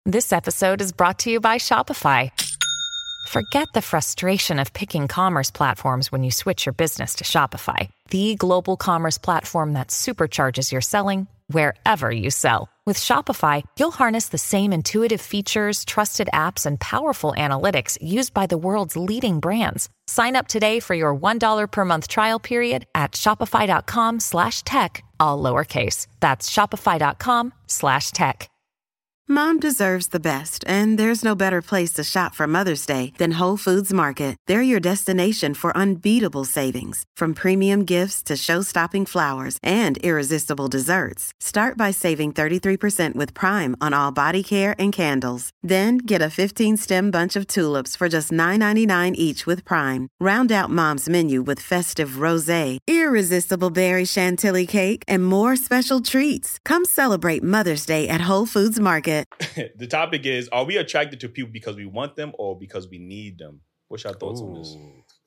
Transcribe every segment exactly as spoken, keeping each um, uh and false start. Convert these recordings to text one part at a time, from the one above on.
This episode is brought to you by Shopify. Forget the frustration of picking commerce platforms when you switch your business to Shopify, the global commerce platform that supercharges your selling wherever you sell. With Shopify, you'll harness the same intuitive features, trusted apps, and powerful analytics used by the world's leading brands. Sign up today for your one dollar per month trial period at shopify.com slash tech, all lowercase. That's shopify.com slash tech. Mom deserves the best, and there's no better place to shop for Mother's Day than Whole Foods Market. They're your destination for unbeatable savings, from premium gifts to show-stopping flowers and irresistible desserts. Start by saving thirty-three percent with Prime on all body care and candles. Then get a fifteen-stem bunch of tulips for just nine ninety-nine each with Prime. Round out Mom's menu with festive rosé, irresistible berry chantilly cake, and more special treats. Come celebrate Mother's Day at Whole Foods Market. The topic is, are we attracted to people because we want them or because we need them? What's your thoughts Ooh. on this?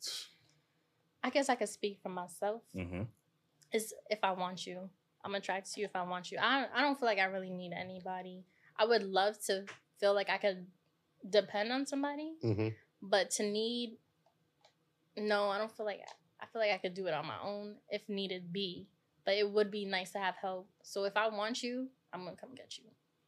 I guess I could speak for myself. Mm-hmm. Is if I want you. I'm attracted to you if I want you. I, I don't feel like I really need anybody. I would love to feel like I could depend on somebody. Mm-hmm. But to need, no, I don't feel like, I feel like I could do it on my own if needed be. But it would be nice to have help. So if I want you, I'm going to come get you.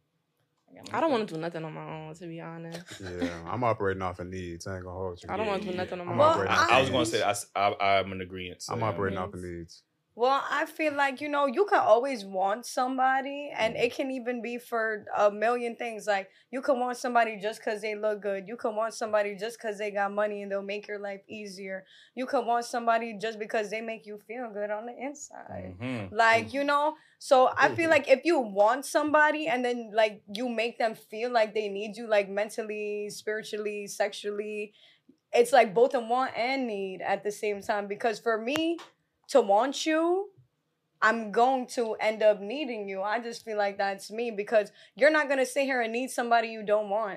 I don't want to do nothing on my own, to be honest. Yeah, I'm operating off of needs. I ain't gonna hold you. I don't yeah, want to do yeah. nothing on my I'm own. operating I, off I of was going to needs. say, I, I, I'm in agreement. So I'm yeah. operating Yes. off of needs. Well, I feel like, you know, you can always want somebody, and it can even be for a million things. Like, you can want somebody just because they look good. You can want somebody just because they got money and they'll make your life easier. You can want somebody just because they make you feel good on the inside. Mm-hmm. Like, mm-hmm. you know, so I feel like if you want somebody and then, like, you make them feel like they need you, like, mentally, spiritually, sexually, it's like both a want and need at the same time. Because for me, to want you, I'm going to end up needing you. I just feel like that's me, because you're not going to sit here and need somebody you don't want.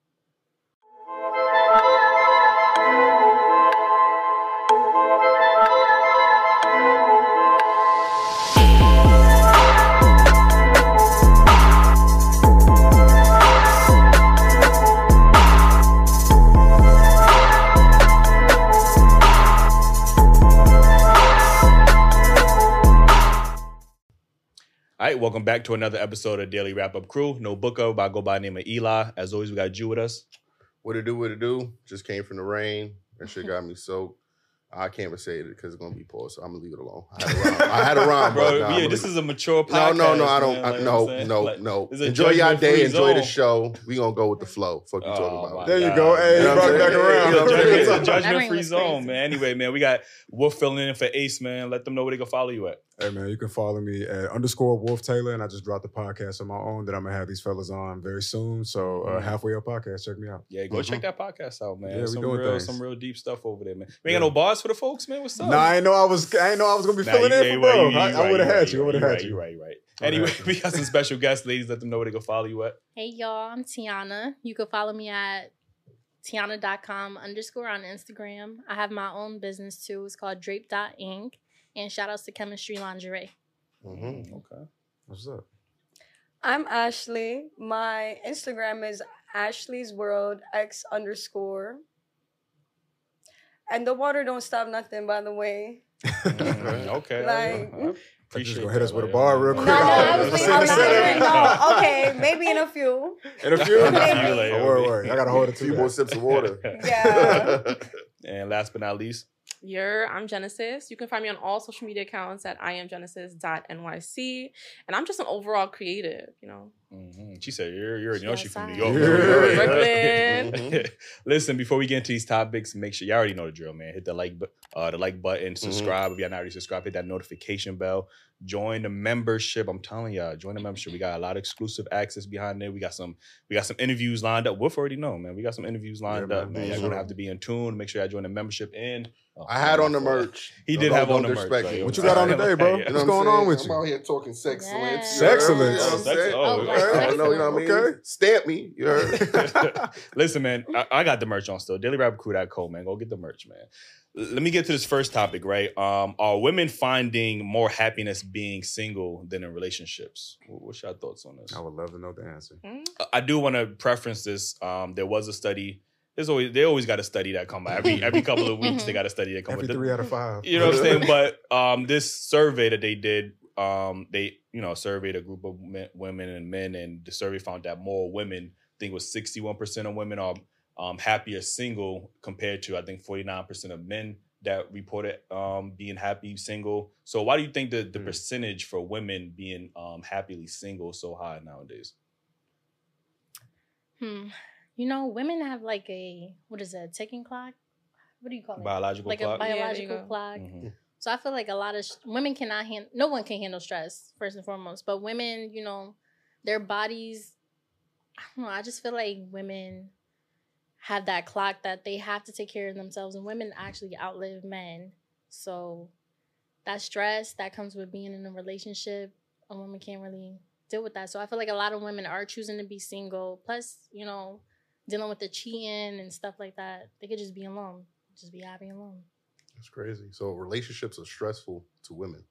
All right, welcome back to another episode of Daily Wrap Up Crew. No Booker, but I go by the name of Eli. As always, we got Jew with us. What it do, what it do. Just came from the rain. That shit got me soaked. I can't even say it because it's going to be paused, so I'm going to leave it alone. I had a rhyme, I had a rhyme Bro, but nah, yeah, this is a mature podcast. No, no, no, I don't. man, I, like, no, you know no, like, no. it's a Enjoy your day. judgment-free Enjoy the zone. show. We going to go with the flow. Fuck you Oh, talking about. my There you God. go. Hey, You know brought what it I'm back saying? around. You know what I'm saying? It's a That judgment-free ring was zone, crazy. man. Anyway, man, we got Wolf filling in for Ace, man. Let them know where they can follow you at. Hey, man, you can follow me at underscore Wolf Taylor, and I just dropped the podcast on my own that I'm going to have these fellas on very soon. So uh, Mhm. halfway up podcast, check me out. Yeah, go Mhm. check that podcast out, man. Yeah, we some doing real, things. some real deep stuff over there, man. We ain't Yeah. got no bars for the folks, man. What's up? Nah, I ain't know I was. I ain't know I was gonna be Nah, filling you- in yeah, for you bro. right, you- I, you I right, would have you had right, you. I would have right, had you. you. Right, you right. I would've Anyway, had you. we got some special guests, ladies. Let them know where they can follow you at. Hey, y'all. I'm Tiana. You can follow me at tiana.com underscore on Instagram. I have my own business, too. It's called Drape dot Inc. And shout outs to Chemistry Lingerie. Mm-hmm. Okay. What's up? I'm Ashley. My Instagram is Ashley's World X underscore. And the water don't stop nothing, by the way. Mhm. Okay. Like- I- I Just appreciate gonna hit us that, with a like, bar yeah. real No, quick. no, I was Let's being, see I'm the not setting. even, no, okay, maybe in a few. In a few. Maybe. Oh, word, word. I gotta hold it A to few that. more sips of water. Yeah. And last but not least, You're, I'm Genesis. You can find me on all social media accounts at I am Genesis dot N Y C. And I'm just an overall creative, you know. mhm. she said, "You're, you already know She she from New outside. York." Yeah. Brooklyn. Mhm. Listen, before we get into these topics, make sure you already know the drill, man. Hit the like, bu- uh, the like button, subscribe if you're not already subscribed. Hit that notification bell. Join the membership. I'm telling y'all, join the membership. We got a lot of exclusive access behind there. We got some, we got some interviews lined up. Wolf already know, man. We got some interviews lined Yeah, up, man. man. Y'all Mhm. gonna have to be in tune. Make sure y'all join the membership. And oh, I had my on the fault. merch. He No, did don't- have on don't the merch. disrespect like, me. What you got on today, bro? Yeah. You know What's what I'm going on saying? with I'm you? out here talking sexcellence. Yeah. Sexcellence. You know what I'm Sex- saying? oh, I okay. know, you know what I mean? Okay. Stamp me. You heard? Listen, man, I, I got the merch on still. daily rap crew dot co, man. Go get the merch, man. Let me get to this first topic, right? Um, are women finding more happiness being single than in relationships? What's your thoughts on this? I would love to know the answer. I do want to preference this. Um, there was a study. There's always they always got a study that come out every every couple of weeks. They got a study that come Every out. three out of five. You know what I'm saying? But um, this survey that they did, um, they you know surveyed a group of men, women and men, and the survey found that more women, I think it was sixty-one percent of women are um, happier single compared to I think forty-nine percent of men that reported um, being happy single. So why do you think the, the mm. percentage for women being um, happily single is so high nowadays? Hmm. You know, women have like a, what is it, a ticking clock? What do you call it? Biological like clock? Like a biological yeah, clock. Mm-hmm. So I feel like a lot of, sh- women cannot handle, no one can handle stress, first and foremost. But women, you know, their bodies, I don't know, I just feel like women have that clock that they have to take care of themselves, and women actually outlive men. So that stress that comes with being in a relationship, a woman can't really deal with that. So I feel like a lot of women are choosing to be single. Plus, you know, dealing with the cheating and stuff like that. They could just be alone, just be happy alone. That's crazy. So relationships are stressful to women.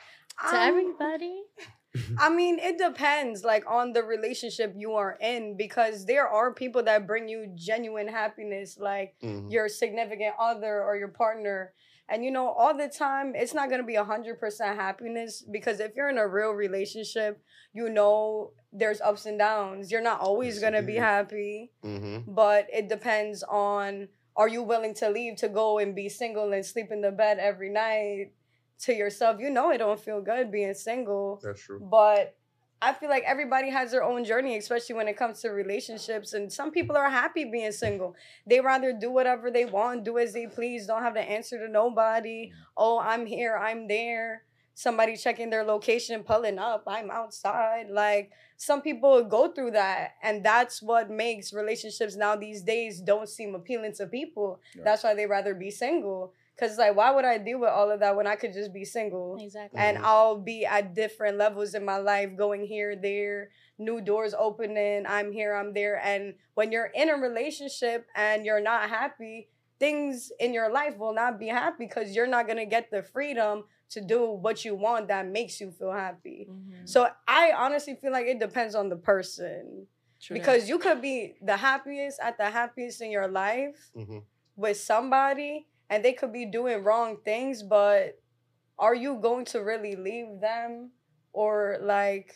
To Um, everybody. I mean, it depends, like, on the relationship you are in, because there are people that bring you genuine happiness, like Mm-hmm. your significant other or your partner. And, you know, all the time, it's not going to be one hundred percent happiness, because if you're in a real relationship, you know there's ups and downs. You're not always Yes, going to be indeed. happy, Mm-hmm. but it depends on, are you willing to leave to go and be single and sleep in the bed every night to yourself? You know it don't feel good being single. That's true. But I feel like everybody has their own journey, especially when it comes to relationships. And some people are happy being single. They rather do whatever they want, do as they please, don't have to answer to nobody. Oh, I'm here, I'm there. Somebody checking their location, pulling up, I'm outside. Like, some people go through that. And that's what makes relationships now these days don't seem appealing to people. Right. That's why they rather be single. Because, like, why would I deal with all of that when I could just be single? Exactly. And Mhm. I'll be at different levels in my life, going here, there, new doors opening, I'm here, I'm there. And when you're in a relationship and you're not happy, things in your life will not be happy, because you're not going to get the freedom to do what you want that makes you feel happy. Mm-hmm. So I honestly feel like it depends on the person. True. Because you could be the happiest at the happiest in your life Mm-hmm. with somebody, and they could be doing wrong things, but are you going to really leave them or like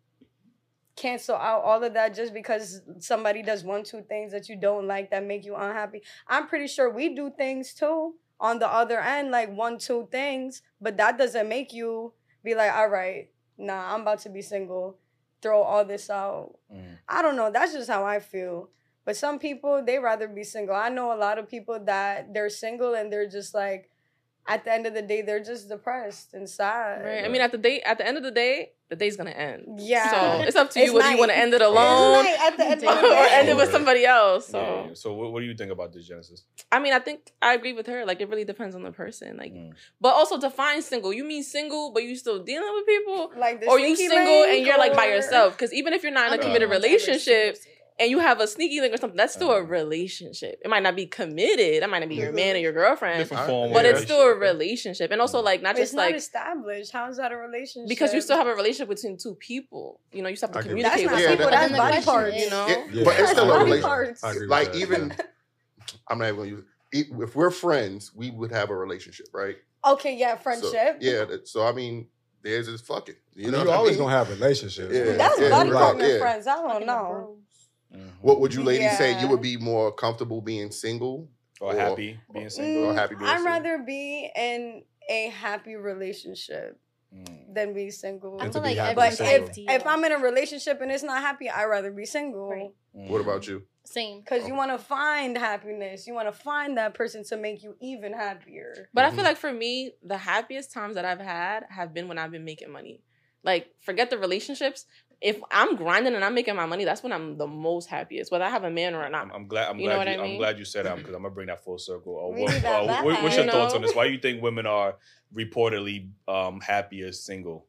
cancel out all of that just because somebody does one, two things that you don't like that make you unhappy? I'm pretty sure we do things too on the other end, like one, two things, but that doesn't make you be like, all right, nah, I'm about to be single, throw all this out. Mm. I don't know. That's just how I feel. But some people, they rather be single. I know a lot of people that they're single and they're just like, at the end of the day, they're just depressed and sad. Right. I mean, at the day, at the end of the day, the day's gonna end. Yeah. So it's up to you It's whether you night. want to end it It's alone night at the end of the or day. end it with somebody else. So Yeah, yeah. So what, what do you think about this, Genesis? I mean, I think I agree with her. Like, it really depends on the person. Like, Mm. but also define single. You mean single, but you still dealing with people, Like the or you sneaky single link and you're like by or- yourself? Because even if you're not in a I'm committed the one that's ever relationship single. and you have a sneaky link or something, that's still a Uh-huh. relationship. It might not be committed. That might not be your Mhm. man or your girlfriend, Different I- form, but yeah. it's still a relationship. And also, like, not It's just not like established. How is that a relationship? because you still have a relationship between two people. You know, you still have to I agree. communicate That's not with Yeah, people. someone. that- That's the body question parts. is- You know, It- Yeah. but it's That's still a body relationship. parts. I agree with Like that. even, I'm not even gonna use it. If we're friends, we would have a relationship, right? Okay, yeah, So, friendship. yeah. that- So I mean, there's is fucking. You You, know, know, what you I always mean? gonna have relationships. Yeah. That's Yeah, body right, partner yeah. friends. I don't know. Mhm. What would you ladies say? You Yeah. would be more comfortable being single Or happy being single? Or happy being Mm, I'd single? rather be in a happy relationship Mm. than be single. I And feel to be like happy But everyone's single. if, ideal. if I'm in a relationship and it's not happy, I'd rather be single. Right. What about you? Same. Because you want to find happiness. You want to find that person to make you even happier. But I Mhm. feel like for me, the happiest times that I've had have been when I've been making money. Like, forget the relationships. If I'm grinding and I'm making my money, that's when I'm the most happiest, whether I have a man or not. I'm, I'm glad. I'm You know glad. what You, I I'm mean? glad you said that because I'm gonna bring that full circle. Uh, We what, need that uh, what- what's back. your thoughts You on know? this? Why do you think women are reportedly um, happier single?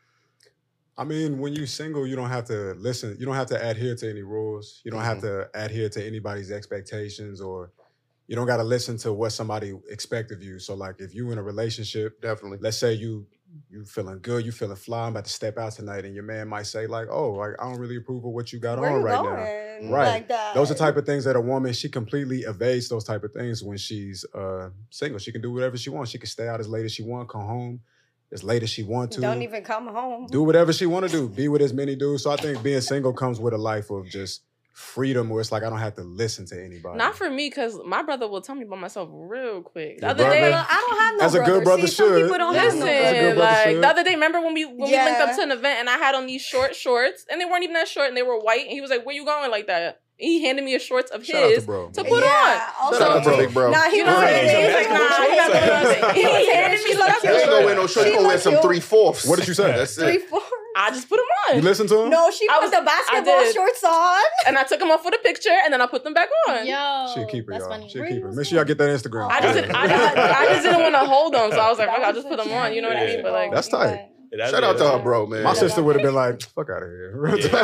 I mean, when you single, you don't have to listen. You don't have to adhere to any rules. You don't have to adhere to anybody's expectations or you don't got to listen to what somebody expect of you. So like if you in a relationship, Definitely. let's say you you feeling good, you feeling fly, I'm about to step out tonight, and your man might say like, oh, like I don't really approve of what you got Where on you right going? now. Right. Like that. Those are type of things that a woman, she completely evades those type of things when she's uh, single. She can do whatever she wants. She can stay out as late as she want, come home as late as she want to. Don't even come home. Do whatever she want to do. Be with as many dudes. So I think being single comes with a life of just freedom where it's like I don't have to listen to anybody. Not for me, because my brother will tell me about myself real quick. The Your other brother? day, I don't have no As a good brother. brother See, some should. people don't listen, have no As a good brother. brother like should. the other day, remember when we when we Yeah. linked up to an event and I had on these short shorts and they weren't even that short and they were white and he was like, "Where you going like that?" He handed me a shorts of Shout out his to bro. to put Yeah, on. also- Shout out to So, Big Bro. Nah, he you know was what I mean? saying, He was like, "Nah, he not doing nothing." He handed me She some looked You ain't gonna wear no shorts. shorts. You gonna wear some She three fourths. What did you say? That's Three, it. four. I just put them on. You listen to him? No, she I put was- the I basketball did. shorts on. And I took them off for the picture and then I put them back on. Yo, She'll keep her, that's y'all. funny. She'll Where keep you her. was Make sure y'all at? get that Instagram. I just, didn't, I, just, I just didn't want to hold them, so I was like, That "Fuck, I'll was just put the them on." You know what I mean? Yeah. But like, That's tight. That's Shout out it. to her, bro, man. My Yeah. sister would have been like, fuck out of here.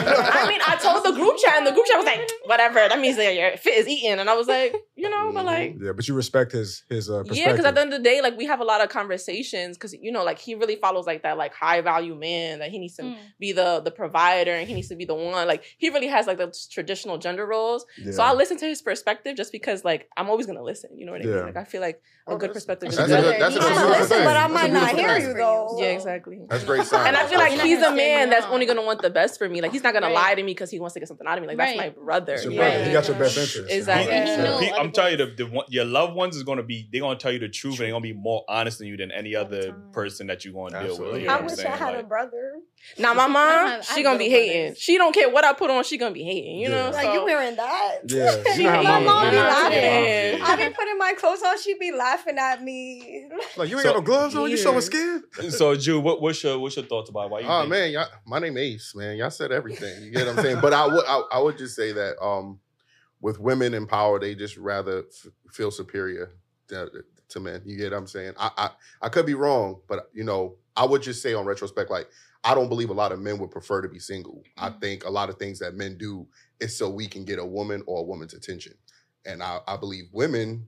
I mean, I told the group chat, and the group chat was like, "Whatever, that means that your fit is eaten." And I was like, you know, but like, Yeah, but you respect his his uh, perspective. yeah, because at the end of the day, like we have a lot of conversations because you know, like he really follows like that like high value man that he needs to Mm. be the the provider and he needs to be the one. Like he really has like the traditional gender roles. Yeah. So I listen to his perspective just because like I'm always gonna listen. You know what I Yeah. mean? Like I feel like a Oh, good that's- perspective is That's a better. good- that's a You good gotta beautiful listen, thing. but I That's a might not beautiful hear thing. you though. Yeah, exactly. That's great sign. And I feel like You're not he's a gonna steer man me that's wrong. only gonna want the best for me. Like he's not gonna Right. lie to me because he wants to get something out of me. Like that's my Right. brother. It's your Yeah. brother. He got your best interest. Exactly. Yeah. The No pe- other I'm telling you, the, boys. the one, your loved ones is gonna be. They're gonna tell you the truth, and they're gonna be more honest than you than any All the other time. person that you gonna deal with. Absolutely. You know I what I'm wish saying? I had a Like, brother. Now my I mom, have- I she have gonna be little hating. brothers. She don't care what I put on. She gonna be hating. You Yeah. know. Like so, you wearing that? Yeah, you know how My mama mom do. be Yeah. laughing. Yeah. I be putting my clothes on. She be laughing at me. Like you ain't So- got no gloves on. You Yeah. showing skin? so, Jew, what, what's your what's your thoughts about why you? Oh think- man, y'all, my name Ace, man. Y'all said everything. You get what I'm saying? But I would I, I would just say that um, with women in power, they just rather f- feel superior to, to men. You get what I'm saying? I, I I could be wrong, but you know, I would just say on retrospect, like I don't believe a lot of men would prefer to be single. I think a lot of things that men do is so we can get a woman or a woman's attention. And I, I believe women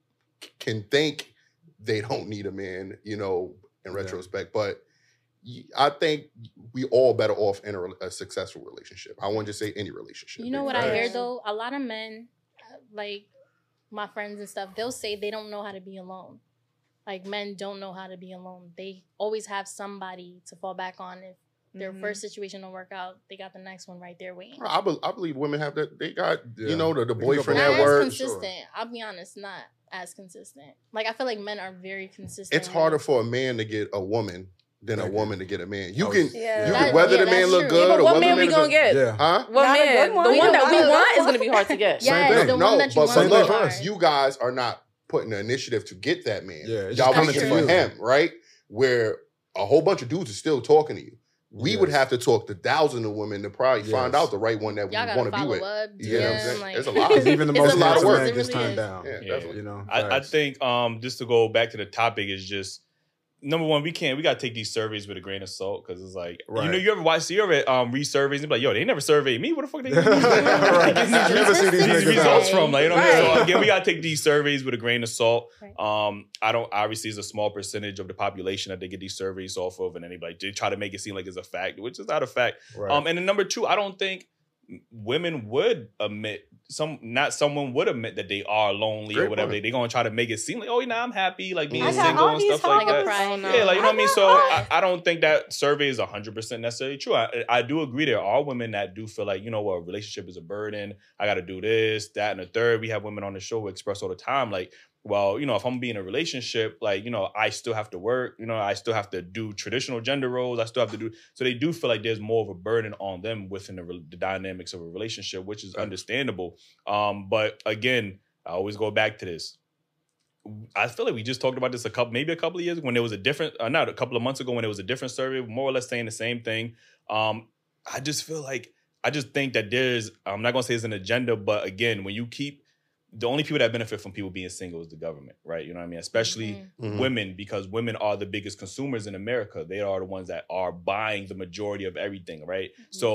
c- can think they don't need a man, you know, in Yeah. retrospect. But y- I think we all better off in a, re- a successful relationship. I want to say any relationship. You know what I Right. hear though? A lot of men, uh, like my friends and stuff, they'll say they don't know how to be alone. Like men don't know how to be alone. They always have somebody to fall back on. If their Mhm. first situation don't work out, they got the next one right there waiting. I, be, I believe women have that. They got, Yeah. you know, the, the They can go boyfriend both Not at as work. consistent. I'll be honest, not as consistent. Like I feel like men are very consistent. It's harder for a man to get a woman than a Thank you. woman to get a man. You I can, was- Yeah. you That- can whether yeah, the man that's look true. good Yeah, but or what whether man the we man gonna is get? Yeah. huh? What Not a man? good one. The We one don't that we got a want good is gonna be one. hard to get. Yeah, Same the thing. one No, that you but, want. but Same look, thing for us. you guys are not putting the initiative to get that man. Yeah, it's Y'all just want coming it to for you. him, right? Where a whole bunch of dudes are still talking to you. We would Yes. have to talk to thousands of women to probably find Yes. out the right one that we Y'all gotta want to be follow with. up. You get what I'm D M, saying? like, It's a lot. Because even the It's most a lot of handsome work. man It gets really turned is. down. Yeah, Yeah. definitely. You know, I, I Facts. think um, just to go back to the topic is just number one, we can't we gotta take these surveys with a grain of salt because it's like you know Right. you ever watch so you ever um read surveys and be like, yo, they never surveyed me. What the fuck they Right. getting You never see these these niggas results out. from? Like, you know what I mean? Right. So again, we gotta take these surveys with a grain of salt. Right. Um, I don't obviously it's a small percentage of the population that they get these surveys off of, and anybody they try to make it seem like it's a fact, which is not a fact. Right. Um, and then number two, I don't think women would admit some not someone would admit that they are lonely Great or whatever. point. They, they gonna try to make it seem like, oh, you know, I'm happy, like being I got single all and these stuff like Like a that. pride. Yeah, like you know what I mean. So I I, I don't think that survey is one hundred percent necessarily true. I, I do agree there are women that do feel like, you know what, a relationship is a burden. I got to do this, that, and the third. We have women on the show who express all the time, like, well, you know, if I'm being in a relationship, like, you know, I still have to work, you know, I still have to do traditional gender roles. I still have to do, so they do feel like there's more of a burden on them within the, re- the dynamics of a relationship, which is understandable. Um, but again, I always go back to this. I feel like we just talked about this a couple, maybe a couple of years ago when there was a different, uh, not a couple of months ago when there was a different survey, more or less saying the same thing. Um, I just feel like, I just think that there's, I'm not gonna say it's an agenda, but again, when you keep, the only people that benefit from people being single is the government, right? You know what I mean? Especially Mhm. women, because women are the biggest consumers in America. They are the ones that are buying the majority of everything, right? So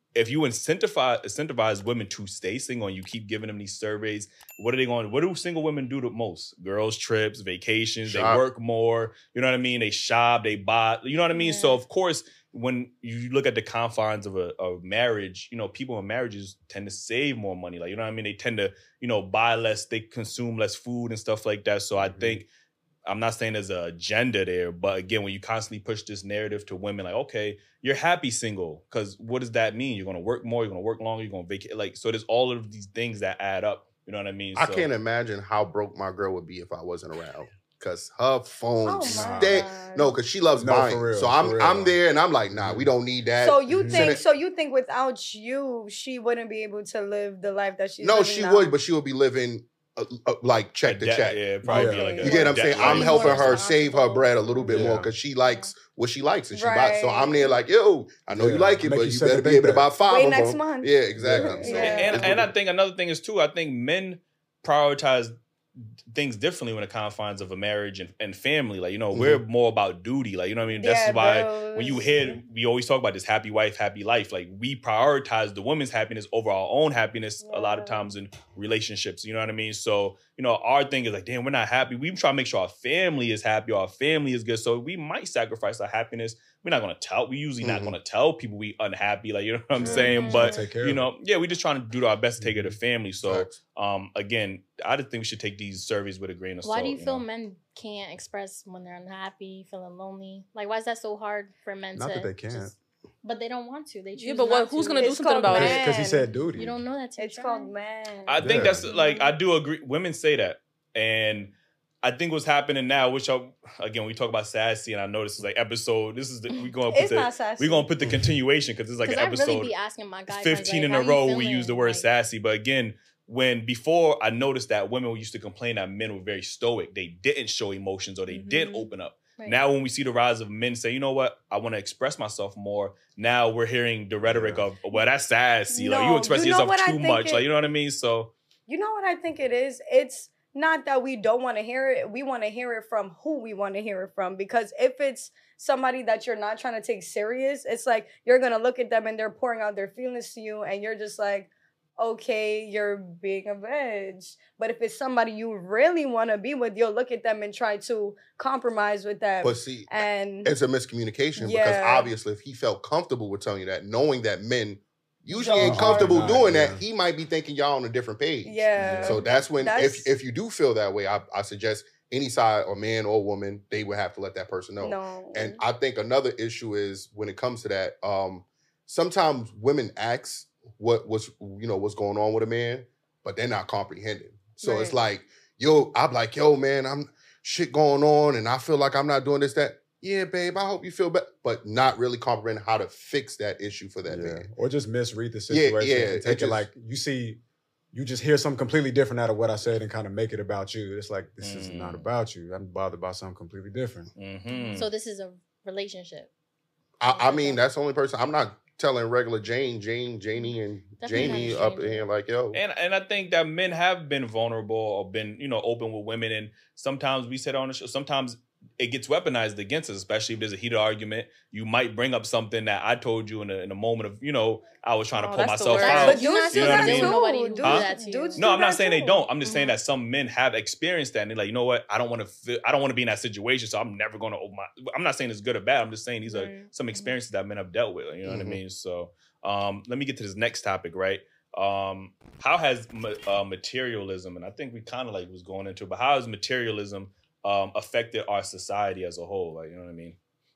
if you incentivize incentivize women to stay single and you keep giving them these surveys, what are they going? What do single women do the most? Girls trips, vacations. Shop. They work more. You know what I mean? They shop. They buy. You know what I mean? Yeah. So of course, when you look at the confines of a, a marriage, you know, people in marriages tend to save more money. Like, you know what I mean? They tend to, you know, buy less. They consume less food and stuff like that. So I Mhm. think. I'm not saying there's an agenda there, but again, when you constantly push this narrative to women, like, okay, you're happy single, because what does that mean? You're going to work more, you're going to work longer, you're going to vacate. Like, so there's all of these things that add up. You know what I mean? I So- can't imagine how broke my girl would be if I wasn't around. Cause her phone Oh my stay God. no, cause she loves No, for buying. real, so I'm for real. I'm there and I'm like, nah, we don't need that. So you Mhm. think? Send it- So you think without you, she wouldn't be able to live the life that she's no, living she now? would, but she would be living uh, uh, like check A to debt- check. Yeah, probably Okay. be like a You get what I'm debt saying? life. I'm Be helping more her save her responsible. bread a little bit more Yeah. because she likes what she likes and she buys. So I'm there Right. like, yo, I know you Yeah. like it, Make but you you set better the be bank able to buy back. five Wait of next them. month. Yeah, exactly. Yeah. So Yeah. And, it's and I what- think another thing is too, I think men prioritize things differently when the confines of a marriage and, and family. Like, you know, we're more about duty. Like, you know what I mean? That's Yeah, why bros. when you hear, we always talk about this happy wife, happy life. Like, we prioritize the woman's happiness over our own happiness a lot of Yeah. times in relationships. You know what I mean? So, you know, our thing is like, damn, we're not happy. We try to make sure our family is happy, our family is good. So we might sacrifice our happiness. We're not going to tell, we usually not Mhm. going to tell people we unhappy. Like, you know what I'm Mhm. saying? But, Take care you of know, yeah, we just trying to do our best to take care of the family. So, Facts. um, again, I just think we should take these surveys with a grain of salt. Why do you feel know? men can't express when they're unhappy, feeling lonely? Like, why is that so hard for men Not to? that they can't. just- but they don't want to. They choose. Yeah, but what? not Who's to. gonna do It's something called about man. it? Because he said duty. You don't know that. till you It's try. called man. I think Yeah. that's like I do agree. Women say that, and I think what's happening now, which I, again we talk about sassy, and I know this is like episode. This is the, we gonna put It's the not sassy. we gonna put the continuation because it's like Because an I episode really be asking my guy friends, fifteen like, in how a you row. We feeling? use the word Like, sassy, but again, when before I noticed that women used to complain that men were very stoic. They didn't show emotions or they didn't Mhm. open up. right. Now, when we see the rise of men say, you know what, I want to express myself more. Now we're hearing the rhetoric Yeah. of, well, that's sassy. Like you No, express you know yourself what I too think much. it- Like you know what I mean? So. You know what I think it is? It's not that we don't want to hear it. We want to hear it from who we want to hear it from. Because if it's somebody that you're not trying to take serious, it's like you're going to look at them and they're pouring out their feelings to you. And you're just like, okay, you're being a bitch. But if it's somebody you really want to be with, you'll look at them and try to compromise with them. But see, and it's a miscommunication because Yeah. obviously if he felt comfortable with telling you that, knowing that men usually Don't ain't comfortable are. doing Yeah. that, he might be thinking y'all on a different page. yeah. So that's when That's- if if you do feel that way, I, I suggest any side or man or woman, they would have to let that person know. no. And I think another issue is when it comes to that, um, sometimes women ask what what's you know what's going on with a man, but they're not comprehending. So it's Right. like, yo, I'm like, yo, man, I'm shit going on, and I feel like I'm not doing this, that. Yeah, babe, I hope you feel better, but not really comprehending how to fix that issue for that Yeah. man. Or just misread the Yeah, situation yeah, and it take it, just- like you see, you just hear something completely different out of what I said and kind of make it about you. It's like this is not Mm. about you. I'm bothered by something completely different. Mm-hmm. So this is a relationship. I, I mean, that's the only person. I'm not telling regular Jane, Jane, Janie, and Definitely not a Jamie up in stranger. here like, yo. And and I think that men have been vulnerable or been, you know, open with women. And sometimes we said on the show, sometimes it gets weaponized against us, especially if there's a heated argument. You might bring up something that I told you in a, in a moment of, you know, I was trying to Oh, pull that's the myself worst. out. But You're dudes not do You know what I that mean? too. Nobody who Dudes, do that to you. dudes No, do I'm not that saying they too. don't. I'm just saying Mhm. that some men have experienced that, and they're like, you know what? I don't want to. Feel, I don't want to be in that situation, so I'm never going to open my. I'm not saying it's good or bad. I'm just saying these are Right. some experiences that men have dealt with. You know what I Mhm. mean? So, um, let me get to this next topic, right? Um, how has ma- uh, materialism, and I think we kind of like was going into, it, but how has materialism um, affected our society as a whole? Like, you know what I mean?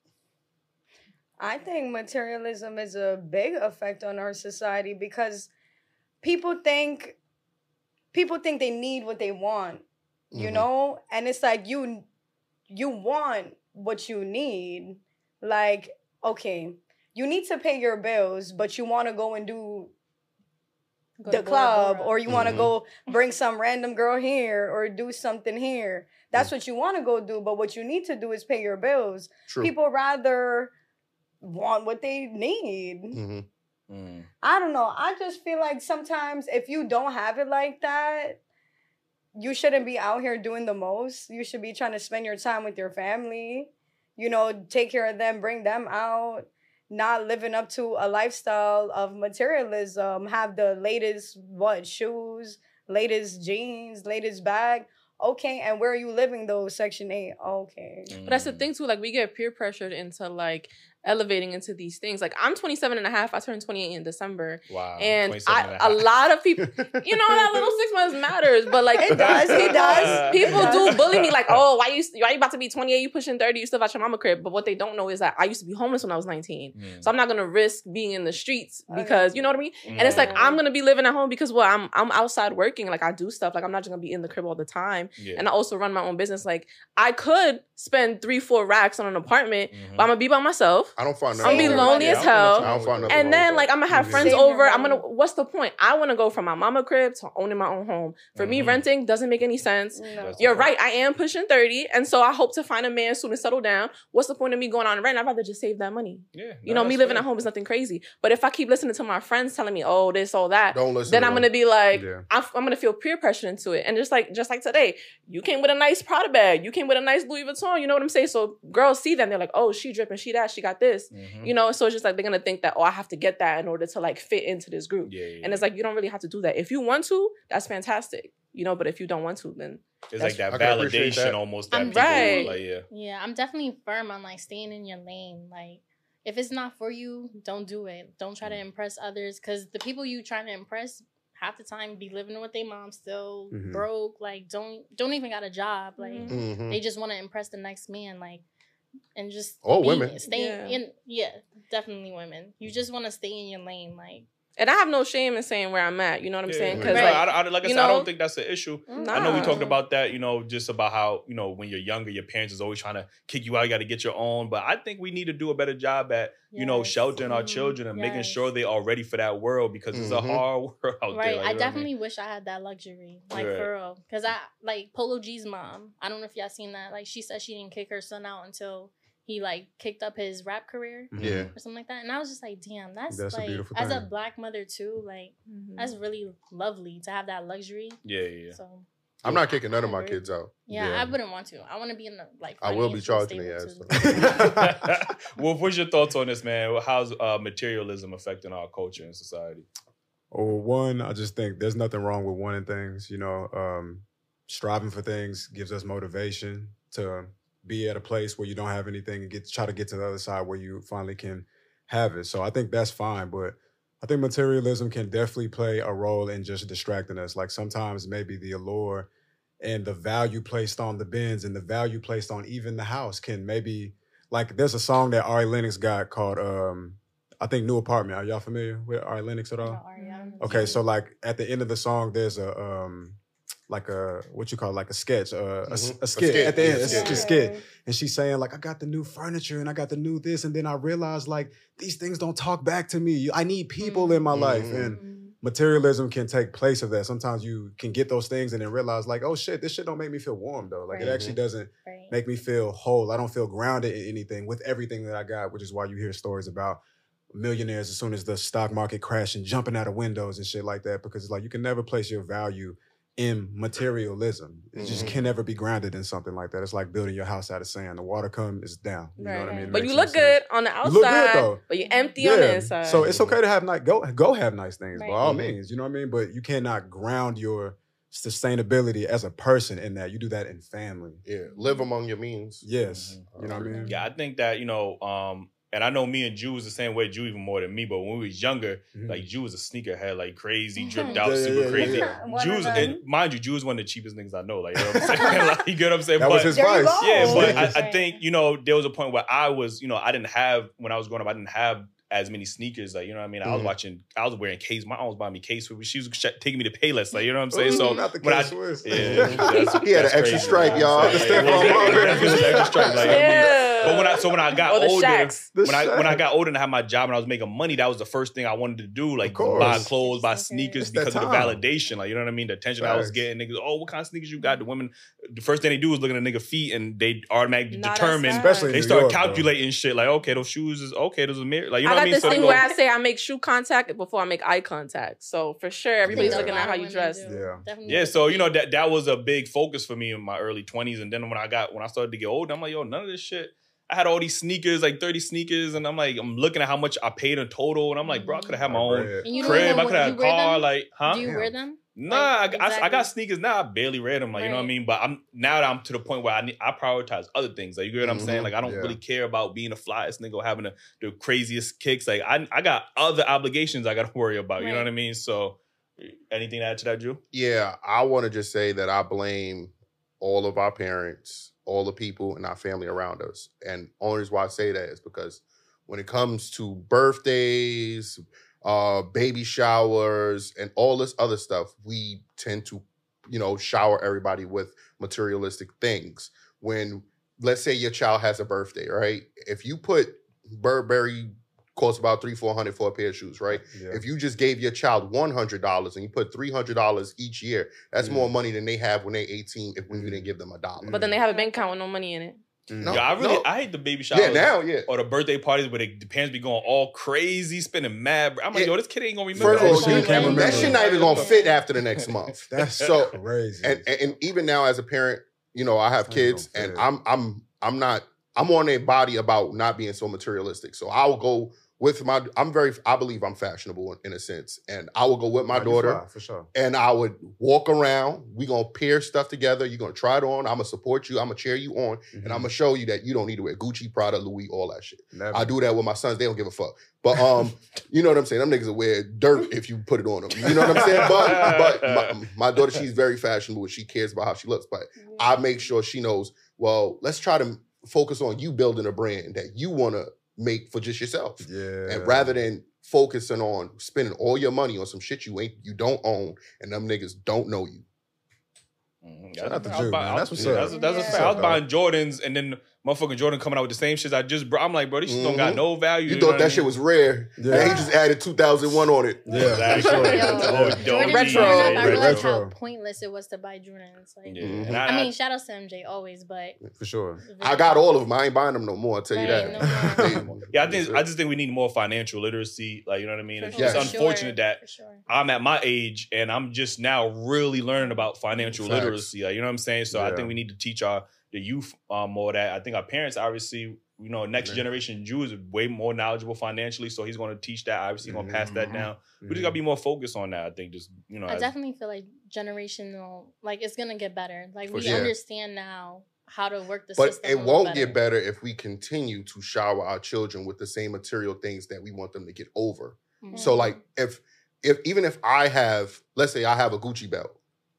I think materialism is a big effect on our society because people think people think they need what they want, you Mhm. know? And it's like you you want what you need. Like, okay, you need to pay your bills, but you want to go and do Go the to Bora club Bora. or you want to Mhm. go bring some random girl here or do something here. That's what you want to go do, but what you need to do is pay your bills. True. People rather want what they need. hmm Mm. I don't know. I just feel like sometimes if you don't have it like that, you shouldn't be out here doing the most. You should be trying to spend your time with your family, you know, take care of them, bring them out, not living up to a lifestyle of materialism, have the latest what shoes, latest jeans, latest bag. Okay, and where are you living though? Section eight. Okay. But that's the thing too, like we get peer pressured into like elevating into these things. Like I'm twenty-seven and a half. I turned twenty-eight in December. Wow. And twenty-seven I, and a half. lot of people, you know, that little six months matters, but like It does, it does. People It do does. bully me like, oh, why you why you about to be twenty-eight? You pushing thirty? You still at your mama crib? But what they don't know is that I used to be homeless when I was nineteen. Mm. So I'm not gonna risk being in the streets because you know what I mean. Mm. And it's like I'm gonna be living at home because well, I'm I'm outside working. Like I do stuff. Like I'm not just gonna be in the crib all the time. Yeah. And I also run my own business. Like I could spend three, four racks on an apartment, Mhm. but I'm gonna be by myself. I don't find I'm nothing be wrong with lonely that. as Yeah, hell. I don't find nothing wrong And then with like that. I'm gonna have Mhm. friends Save over. your I'm gonna. money. What's the point? I want to go from my mama crib to owning my own home. For me, Mhm. renting doesn't make any sense. No. That's You're the right. I am pushing thirty, and so I hope to find a man soon and settle down. What's the point of me going on rent? I'd rather just save that money. Yeah. You no, know, me that's living fair. at home is nothing crazy. But if I keep listening to my friends telling me, "Oh, this, all that," Don't listen. then to I'm them. gonna be like, Yeah. I'm, I'm gonna feel peer pressure into it. And just like, just like today, you came with a nice Prada bag, you came with a nice Louis Vuitton. You know what I'm saying? So girls see them, they're like, "Oh, she dripping, she that, she got this." Mhm. You know, so it's just like they're gonna think that, "Oh, I have to get that in order to like fit into this group." Yeah, yeah, And it's like you don't really have to do that. If you want to, that's fantastic. You know, but if you don't want to, then it's like that I can appreciate validation that. almost that I'm people right. like yeah. Yeah, I'm definitely firm on like staying in your lane. Like, if it's not for you, don't do it. Don't try to impress others, because the people you trying to impress half the time be living with their mom still, Mhm. broke. Like, don't don't even got a job. Like, Mhm. Mhm. they just want to impress the next man. Like, and just Or be- women. Stay Yeah. in. Yeah, definitely women. You just want to stay in your lane. Like, and I have no shame in saying where I'm at. You know what I'm Yeah, saying? yeah. Because No, like, I, I, like I you said, I know, don't think that's an issue. nah. I know we talked Nah. about that, you know, just about how, you know, when you're younger, your parents is always trying to kick you out, you got to get your own. But I think we need to do a better job at, you know, Yes. sheltering our Mhm. children and making Yes. sure they are ready for that world, because it's a Mhm. hard world out right. there. Like, I you know what definitely wish I had that luxury. Like, Right. for real. Because I, like, Polo G's mom, I don't know if y'all seen that. Like, she said she didn't kick her son out until he, like, kicked up his rap career Yeah. or something like that. And I was just like, damn, that's, That's a like, beautiful as a thing. black mother, too, like, Mhm. that's really lovely to have that luxury. Yeah, yeah, yeah. So, I'm not kicking none of I my agree. kids out. yeah, Yeah. I wouldn't want to. I want to be in the, like, I will be financially charging their stable, ass, too. Well, what's your thoughts on this, man? How's uh, materialism affecting our culture and society? Or one, I just think there's nothing wrong with wanting things. You know, um, striving for things gives us motivation to be at a place where you don't have anything and get try to get to the other side where you finally can have it. So I think that's fine, but I think materialism can definitely play a role in just distracting us. Like sometimes maybe the allure and the value placed on the bins and the value placed on even the house can maybe, like there's a song that Ari Lennox got called um I think New Apartment. Are y'all familiar with Ari Lennox at all? No, Ariana. Okay, so like at the end of the song, there's a um like a what you call it, like a sketch, uh, a, s- Mhm. a A skit skit, at the end, yeah, a, skit, a yeah. skit, and she's saying like I got the new furniture and I got the new this, and then I realized like these things don't talk back to me. I need people in my life, Mhm. and Mhm. materialism can take place of that. Sometimes you can get those things and then realize like, oh shit, this shit don't make me feel warm though. Like it Right. actually doesn't Right. make me feel whole. I don't feel grounded in anything with everything that I got, which is why you hear stories about millionaires as soon as the stock market crashed and jumping out of windows and shit like that, because it's like you can never place your value in materialism. It just Mhm. can never be grounded in something like that. It's like building your house out of sand. The water comes, it's down. You know what I Right. mean? It But makes you no look sense. good on the You look good, outside, though. but you empty on the inside. So it's okay to have nice go go have nice things by Right. all Mhm. means. You know what I mean? But you cannot ground your sustainability as a person in that. You do that in family. Yeah, live among your means. Yes. You know what I mean? Yeah, I think that, you know, um, and I know me and Jew was the same way, Jew even more than me, but when we was younger, Mhm. like Jew was a sneakerhead, like crazy, dripped Yeah, out, yeah, super yeah, crazy. yeah. One of Jews, them. and mind you, Jew is one of the cheapest niggas I know. Like, you know what I'm saying? Like, you get what I'm saying? That but, was his There you vice. go. yeah, Oh, but I, I right. think, you know, there was a point where I was, you know, I didn't have, when I was growing up, I didn't have as many sneakers. Like, you know what I mean? I was Mhm. watching, I was wearing K's. My mom was buying me K's. She was sh- taking me to Payless. Like, you know what I'm saying? Ooh, So, not the when I- K-Swiss. yeah, that's- He had an that's extra crazy, stripe, man. y'all. Like, The Stephon it was- Marbury. it was an extra stripe. Like, I mean, yeah. but when I so when I got Or the older, Shaqs. The when I when I Shaq. got older and had my job and I was making money, that was the first thing I wanted to do, like Of course. buy clothes, buy It's sneakers It's that because of the time. validation. Like, you know what I mean? The attention I was Facts. getting. Niggas, oh, what kind of sneakers you got? The women, the first thing they do is look at a nigga feet and they automatically Not determine. outside. Especially in They New start York, though. calculating shit like, okay, those shoes is okay. Those are mirror. Like, you know I what got I mean? this So they thing go- where I say I make shoe contact before I make eye contact. So for sure, everybody's Yeah. looking A at lot how of you women dress. do. Yeah. Definitely Yeah, with so the you know feet. that that was a big focus for me in my early twenties, and then when I got when I started to get older, I'm like, yo, none of this shit I had all these sneakers, like thirty sneakers, and I'm like, I'm looking at how much I paid in total, and I'm like, bro, I could have had my own Bread. And you don't crib. even I could have had a you wear car. them? Like, huh? Do you Damn. wear them? Nah, Like, I, I, I exactly. got sneakers now. I barely wear them. Like, you know what I Right. mean? But I'm now that I'm to the point where I need, I prioritize other things. Like, you get what I'm saying? Mhm. Like, I don't Yeah. really care about being the flyest nigga or having the, the craziest kicks. Like, I I got other obligations I got to worry about. You know Right. what I mean? So, anything to add to that, Drew? Yeah, I want to just say that I blame all of our parents, all the people in our family around us. And only reason why I say that is because when it comes to birthdays, uh, baby showers, and all this other stuff, we tend to, you know, shower everybody with materialistic things. When, let's say your child has a birthday, right? If you put Burberry costs about three, four hundred for a pair of shoes, right? Yeah. If you just gave your child one hundred dollars and you put three hundred dollars each year, that's Mm. more money than they have when they're eighteen if when you didn't give them a dollar. But then they have a bank account with no money in it. No, yeah, I really, no. I hate the baby showers. Yeah, now, yeah. Or the birthday parties where they, the parents be going all crazy, spending mad. I'm like, Yeah. yo, this kid ain't gonna remember. First of all, that you shit. can't remember. that shit not even gonna fit after the next month. That's So- crazy. And, and and even now as a parent, you know, I have It's not even kids gonna and fit. I'm I'm I'm not I'm on their body about not being so materialistic. So I'll go with my I'm very I believe I'm fashionable in, in a sense. And I will go with my Nah, you daughter. fly, for sure. And I would walk around. We gonna pair stuff together. You're gonna try it on. I'm gonna support you. I'm gonna cheer you on, and I'm gonna show you that you don't need to wear Gucci, Prada, Louis, all that shit. Never. I do that with my sons. They don't give a fuck. But um, you know what I'm saying? Them niggas will wear dirt if you put it on them. You know what I'm saying? But but my, my daughter, she's very fashionable. She cares about how she looks. But I make sure she knows. Well, let's try to focus on you building a brand that you want to make for just yourself. Yeah. And rather than focusing on spending all your money on some shit you ain't you don't own and them niggas don't know you. Mhm. Shout out to I was Drew, buying- man. That's what's yeah, up. That's, that's a Yeah. fact. I was buying Jordans and then motherfucking Jordan coming out with the same shit I just brought. I'm like, bro, this shit don't got Mhm. no value. You know thought what that I shit mean? was rare. Yeah. And he just added two thousand one on it. Yeah, Exactly. for sure. Yo, Oh, Jordan Jordan Retro. growing up, I Retro. realized how Retro. pointless it was to buy Jordans. Like, Yeah. Mhm. And I mean, shout out to M J always, but For sure. I got all of them. I ain't buying them no more. I'll tell you Right, that. no They- more. yeah, I think I just think we need more financial literacy. Like, you know what I mean? It's For just sure. unfortunate that For sure. I'm at my age and I'm just now really learning about financial Facts. literacy. Like, you know what I'm saying? So I Yeah. think we need to teach our the youth um, more of that. I think our parents obviously, you know, next Yeah. generation Jew is way more knowledgeable financially, so he's going to teach that. Obviously, going to pass that Mhm. down. We just got to be more focused on that. I think just you know, I as- definitely feel like generational, like it's gonna get better. Like For we sure. understand now how to work the But system. it a little won't get better if we continue to shower our children with the same material things that we want them to get over. Mhm. So like if if even if I have, let's say I have a Gucci belt,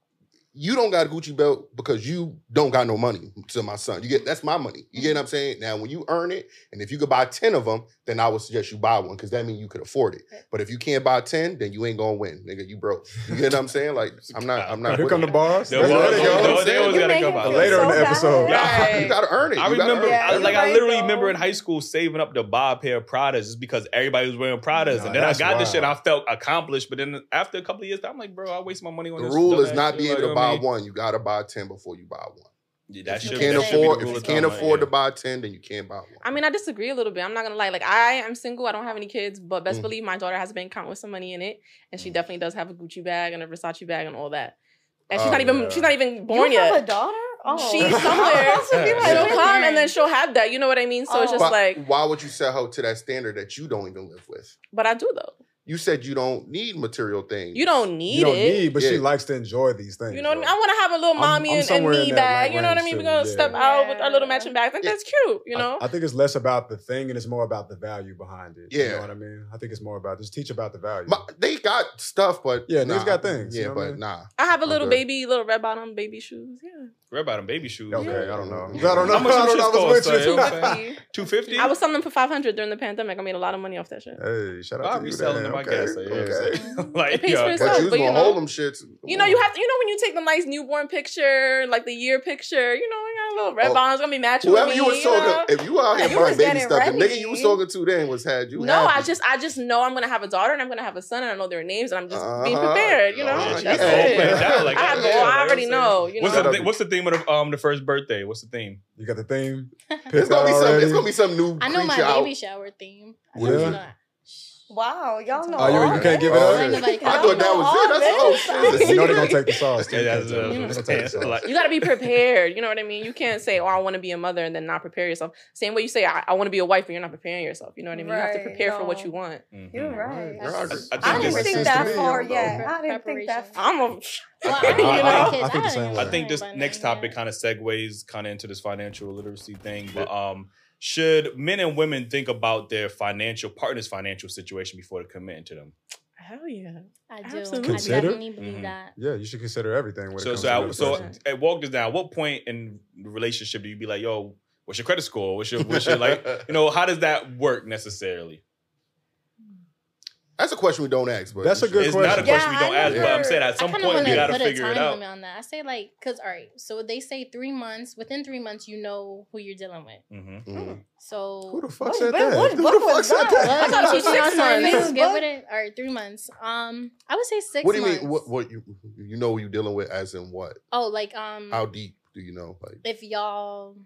you don't got a Gucci belt because you don't got no money to my son. You get that's my money. You get what I'm saying? Now when you earn it, and if you could buy ten of them, then I would suggest you buy one because that means you could afford it. But if you can't buy ten, then you ain't gonna win, nigga. You broke. You get what I'm saying? Like I'm not. I'm not. Here with come the it. bars. The There bars, they they- go. they always You gotta make come him out. feel Later in the so episode. bad. Yeah. You gotta earn it. I You gotta remember, earn it. Yeah, I, you're like I right, literally though. remember in high school saving up to buy a pair of Pradas just because everybody was wearing Pradas, Nah, and then I that's got this shit. And I wild. felt accomplished, but then after a couple of years, I'm like, bro, I waste my money on The this. rule is dumbass not shit, be like, able you to know what I buy mean? one. You gotta buy ten before you buy one. Yeah, that If you should, can't that should be the afford, if rule you of can't thumb, afford like, to buy ten, then you can't buy one. I mean, I disagree a little bit. I'm not gonna lie. Like, I am single. I don't have any kids, but best Mhm. believe my daughter has a bank account with some money in it, and Mm. she definitely does have a Gucci bag and a Versace bag and all that. And she's Oh, not even yeah. she's not even born you have yet. a daughter? Oh. She's somewhere. Supposed to be my She'll daughter. come and then she'll have that. You know what I mean? So it's Oh. just But like, why would you set her to that standard that you don't even live with? but I do though. You said you don't need material things. You don't need You don't it. need, but she Yeah. likes to enjoy these things. You know what I mean? though. I want to have a little I'm- mommy I'm and, and somewhere me in that, bag. like, You know what I range, mean? We're too, gonna yeah. step out with our little Yeah. matching bags. I think that's cute. You know? I, I think it's less about the thing and it's more about the value behind it. You Yeah. know what I mean? I think it's more about just teach about the value. But they got stuff, but Yeah, nah. niggas got things, you Yeah, know what I but mean? nah. I have a little Okay. baby, little red bottom baby shoes. Yeah. We're about them baby shoes. Okay, Yeah. I don't know. Yeah. I don't know. How much I them don't know. shits I was cost, with son? you. You know what I'm saying? two fifty? I was selling them for five hundred during the pandemic. I made a lot of money off that shit. Hey, shout out I'll to be you. selling then. them, I Okay, guess. Like, you know what I'm okay. saying? Like, It pays yo, for But itself. you was but you gonna know- hold them shits. You know, you have to. You know, when you take the nice newborn picture, like the year picture. You know, we got a little red Oh, bottoms gonna be matching Whoever with me. you was talking, know? if you out here You buying was baby getting stuff, the nigga ready. you was talking to then was had you. No, happy. I just, I just know I'm gonna have a daughter and I'm gonna have a son, and I know their names, and I'm just being Uh-huh. prepared. You know, Uh-huh. Yeah, she that's got all it. planned out, like, I, have, yeah, well, I like, already I'm know. You What's know, the, thi- what's the theme of the, um, the first birthday? What's the theme? You got the theme? It's gonna be some. already? It's gonna be some new I know my creature out. baby shower theme. I Yeah. don't know. Wow, y'all know. Oh, you, all you can't give it this? up? Ain't nobody can- I thought that was it. That's oh shit. You know they're going to take the sauce. too. Yeah, You that's can't what tell I'm them. They're gonna saying. take the sauce. Like- You got to be prepared. You know what I mean? You can't say, "Oh, I want to be a mother," and then not prepare yourself. Same way you say, "I, I want to be a wife," but you're not preparing yourself. You know what I mean? You have to Right, prepare for what no. you want. Mhm. You're right. Yeah, I agree. I I think didn't this- think sense that to me, far you know. yet. I didn't think that far. I'm a. Well, I- I, I- didn't I- even I- know I kids. think the I same didn't way. I think this but next yeah. topic kind of segues kind of into this financial literacy thing. But um, should men and women think about their financial partner's financial situation before they commit to them? Hell yeah. I do. Absolutely. I Consider? definitely believe Mhm. that. Yeah, you should consider everything when it So comes so to I, another so person. hey, walk this down. What point in the relationship do you be like, yo, what's your credit score? What's your what's your like? You know, how does that work necessarily? That's a question we don't ask, but That's a good It's not a question. question Yeah, we don't I ask, but I'm never- saying at I some kind of point want you to got to put a figure time it out. limit on that. I say like, cause all right, so they say three months. Within three months, you know who you're dealing with. Mhm. Mhm. So Who the fuck What- said what- that? what Who book the fuck was said that? that? I thought it was teaching y'all six something months. new. Get with it. All right, three months. Um, I would say six. What do you months. mean? What what you you know you're dealing with as in what? Oh, like um, How deep do you know? Like if y'all,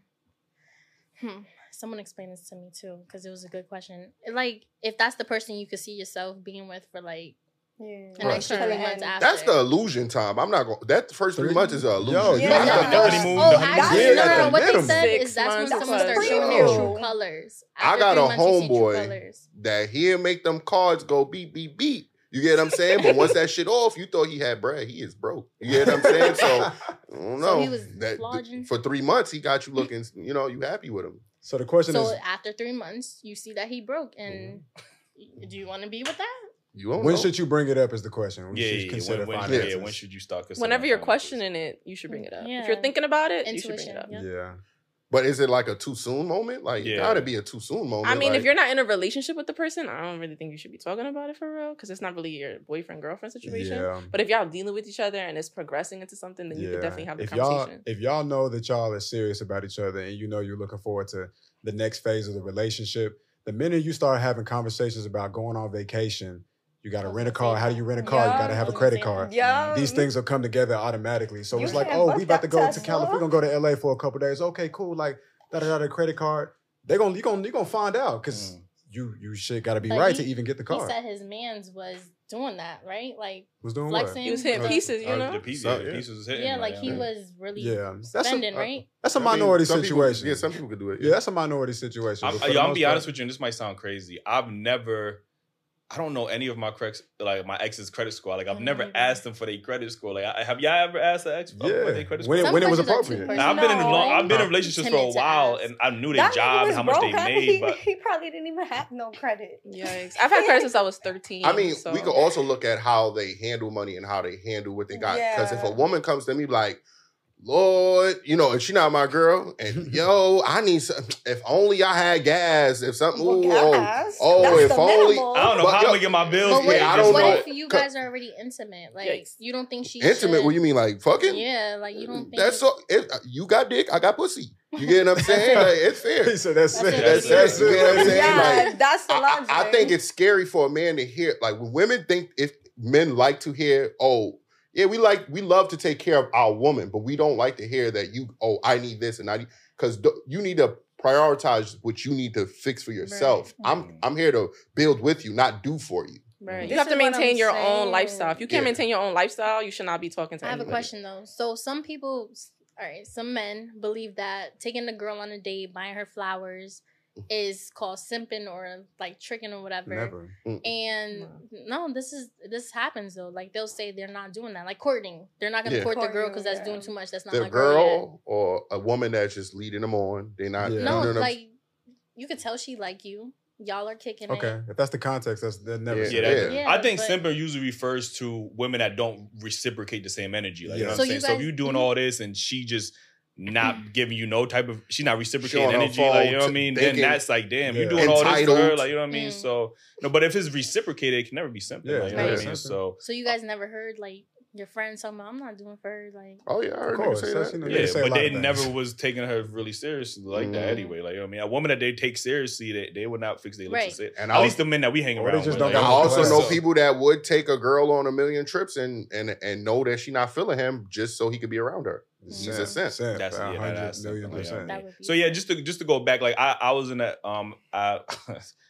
hmm, someone explain this to me too, because it was a good question. Like, if that's the person you could see yourself being with for like Yeah. an Right. extra Till the three months end. after. that's the illusion time. I'm not going. That first three Three? months is an illusion. Yo, Yeah. you Yeah. need The to honeymoon, Oh, the actually, honeymoon. no, no, no. Yeah, What they minimum. said Six is that's when months someone plus. starts showing their Yo. true colors. I After got three a months, you see true homeboy colors. that he'll make them cards go beep beep beep. You get what I'm saying? But once that shit off, you thought he had bread. He is broke. You get what I'm saying? So I don't So know. he was that, flogging? for three months, he got you looking. You know, you happy with him? So the question So is, after three months, you see that he broke, and do you want to be with that? You don't when know. should you bring it up is the question. When Yeah, should you yeah, consider when, when, finances? yeah, when should you start? considering Whenever you're finances? questioning it, you should bring it up. Yeah. If you're thinking about it, you should bring it Intuition, up. yeah. Yeah. But is it like a too soon moment? Like, it Yeah. gotta be a too soon moment. I mean, like, if you're not in a relationship with the person, I don't really think you should be talking about it for real, because it's not really your boyfriend girlfriend situation. Yeah. But if y'all dealing with each other and it's progressing into something, then you could definitely have the if y'all conversation. if y'all know that y'all are serious about each other and you know you're looking forward to the next phase of the relationship, the minute you start having conversations about going on vacation, you got to I was rent a gonna car. say How do that. you rent a car? You Yeah. got to have I a was gonna credit say card. that. Yeah. These things will come together automatically. So You it's like, can't oh, bust we about to that go to Tesla. California. We're gonna go to L A for a couple days. Okay, cool. Like da da da. The credit card. They gonna you gonna you gonna find out because Mm. you you shit got to be But right he- to even get the He car. said his man's was doing that, right? Like Was doing flexing. He was hitting but- pieces, you Uh, know? the pieces, So, the yeah. pieces was hitting. Yeah, like he uh, was really what. Yeah, that's spending, a, right? That's a I mean, minority some people- situation. yeah, some people could do it. Yeah, that's a minority situation. I'm, but for yo, the I'm most be part- honest with you, and this might sound crazy. I've never, I don't know any of my credit, like my ex's credit score. Like I've Me never neither. asked them for their credit score. Like, I, have y'all ever asked an ex for Yeah. their credit score? When it- Some when it was questions are too appropriate. Now, I've been in personal, long, I've been in right? relationships for a Timid to while, ask. and I knew their That job nigga and was how much broke. they I- made. he, But he probably didn't even have no credit. Yikes. I've had credit since I was thirteen. I mean, so. we could also look at how they handle money and how they handle what they got. Because if a Yeah. woman comes to me like, Lord, you know, and she not my girl, and yo, I need some. If only I had gas. If something, Well, ooh, oh, gas, oh, that's if the only. minimal. I don't know But, how yo, I'm gonna get my bills But paid. what, Yeah, I if, don't what know. if you guys are already intimate? Like Yikes. you don't think she Intimate? should- What you mean, like fucking? Yeah, like you don't think That's so. It, you got dick, I got pussy. You get what I'm saying? Like, it's fair. He said that's, That's it. it. That's, That's it. it. You know what I'm saying? Yeah, Like, that's the I, logic. I- I think it's scary for a man to hear. Like when women think, if men like to hear, oh. Yeah, we like we love to take care of our woman, but we don't like to hear that you. Oh, I need this and I need because you need to prioritize what you need to fix for yourself. Right. I'm I'm here to build with you, not do for you. Right. This You have to is what maintain I'm your saying. own lifestyle. If you can't Yeah. maintain your own lifestyle, you should not be talking to I have a anybody. question though. So some people, all right, some men believe that taking the girl on a date, buying her flowers, is called simping or like tricking or whatever. Never. And no, this is this happens though. Like they'll say they're not doing that, like courting. They're not gonna Yeah. court the girl Courting, because that's yeah. doing too much. That's not The my girl. yet. girl or a woman that's just leading them on. They're not. Yeah. No, no, no. like you could tell she like you. Y'all are kicking Okay, it. if that's the context, that's that never. Yeah, said Yeah, that. that, Yeah, I think but- simper usually refers to women that don't reciprocate the same energy. Like, you know Yeah. what So I'm you saying? So if guys- you doing you- all this and she just not giving you no type of, she not reciprocating She on her energy, like, you know what I phone mean? thinking- Then that's like, damn, Yeah. you doing all this for her, Entitled. like, you know what I mean? Mm. So, no, but if it's reciprocated, it can never be simple. Yeah, like, you know right. what I mean? Simple. So, So you guys never heard like your friends talking about I'm not doing for her like Oh yeah, I heard Of course, niggas say that's, that. you know, yeah, Niggas say a but lot they of things. never was taking her really seriously like that Mhm. anyway. Like, you know what I mean? A woman that they take seriously, they, they would not fix their lips Right. and say, And at I least the men that we hang Or they around just with. don't I like, got you also class. know so- people that would take a girl on a million trips and and and know that she not feeling him just so he could be around her. He's a simp. Simp, That's- a yeah, hundred that's million simple, yeah. percent. that would be So yeah, just to just to go back, like I, I was in that um I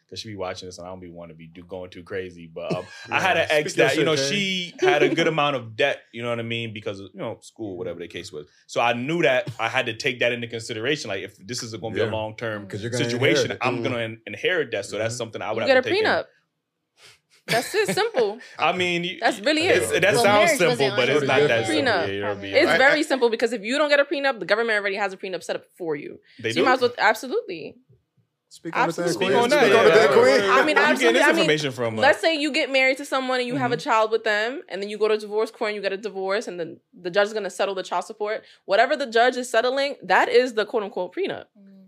because she be watching this and I don't be want to be do, going too crazy. But um, Yeah, I had an ex speak your that, you know, shit, she had a good amount of debt, you know what I mean? Because of, you know, school, whatever the case was. So I knew that I had to take that into consideration. Like, if this is going to be Yeah. a long-term 'Cause you're gonna situation, inherit it. I'm Mhm. going to inherit that. So that's Mhm. something I would You have get a to take in. prenup. That's it. Simple. I mean, you- That's really it's, it. that Well, sounds marriage simple, wasn't but on it's his not that mind. simple. Prenup. Yeah, you're right. It's I- very I- simple because if you don't get a prenup, the government already has a prenup set up for you. They So do. you might as well absolutely. Speak on the thing, Absolutely. Speak Queen. on that. Speak on the yeah. thing, Queen. Where- I mean, where you absolutely. getting this I mean, information from? uh? Let's say you get married to someone and you have a Mhm. child with them, and then you go to divorce court and you get a divorce, and then the judge is going to settle the child support. Whatever the judge is settling, that is the quote unquote prenup.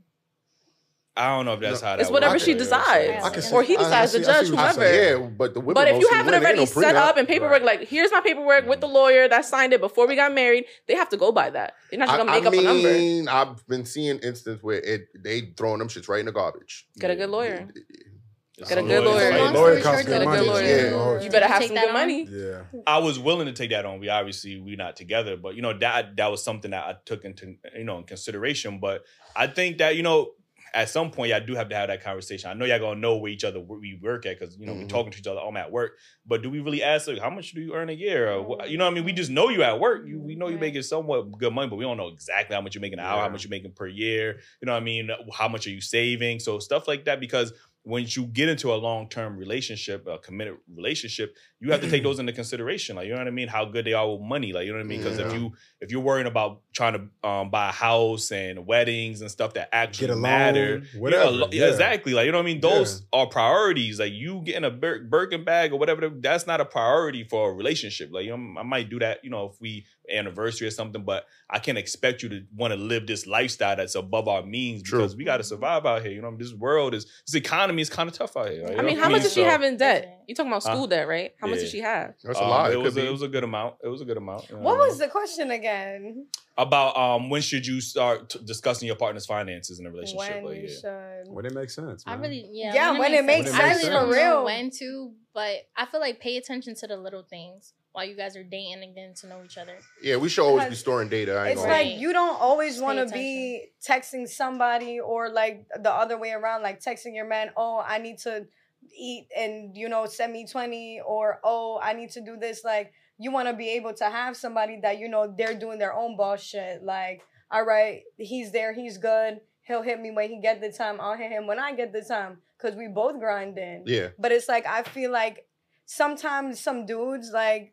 I don't know if that's No. how that It's whatever works. she Yeah, decides. so- I can see- Or he I- I decides, the see- I judge, see what you're whoever. saying. Yeah, but the women But if you mostly have it win, ain't already no set prenup. up in paperwork, like here's my paperwork with the lawyer that signed it before we got married, they have to go by that. They're not just gonna I, make I up a number. mean, I've been seeing instances where it they throwing them shits right in the garbage. Get a good lawyer. It's Get a so good loyal. lawyer. It's Hey, like- lawyer Long costs story good Get a money. good Yeah. lawyer. Yeah. You better have Take some that good on? money. Yeah. I was willing to take that on. We obviously we not together, but you know that that was something that I took into you know in consideration. But I think that you know at some point y'all do have to have that conversation. I know y'all gonna know where each other where we work at because you know we Mhm. talking to each other. I'm at work, but do we really ask like how much do you earn a year? Or, what- you know what I mean? We just know you at work. You, we know you're Right. making somewhat good money, but we don't know exactly how much you're making an hour, how Yeah. much you're making per year. You know what I mean? How much are you saving? So stuff like that because. Once you get into a long-term relationship, a committed relationship, you have to take those into consideration. Like, you know what I mean? How good they are with money. Like, you know what I mean? Because if Yeah. you if you're worrying about trying to um, buy a house and weddings and stuff that actually Get a matter, loan, you whatever. know, Yeah. exactly. Like, you know what I mean? Those are priorities. Like, you getting a Bir- Birkin bag or whatever, that's not a priority for a relationship. Like, you know, I might do that, you know, if we anniversary or something, but I can't expect you to want to live this lifestyle that's above our means True. because we got to survive out here. You know, this world is, this economy is kind of tough out here. Like, you I know mean, what how much does she So, have in debt? Huh? You talking about school Huh? debt, right? How much Yeah. does she have? That's a um, lot. It, It, was could a, be. it was a good amount. It was a good amount. you know What I was mean? the question again? About um when should you start t- discussing your partner's finances in a relationship? When Like, you yeah. should. When it makes sense, I man. really, yeah. Yeah, when it makes I sense really for don't real. know when to, but I feel like pay attention to the little things while you guys are dating and getting to know each other. Yeah, we should always be Because storing data. I ain't It's gonna like Right. you don't always Just want pay to be texting somebody or like the other way around, like texting your man, oh, I need to eat and, you know, send me twenty or, oh, I need to do this. Like, you want to be able to have somebody that, you know, they're doing their own boss shit. Like, all right, he's there, he's good. He'll hit me when he get the time. I'll hit him when I get the time because we both grinding. Yeah. But it's like, I feel like sometimes some dudes, like,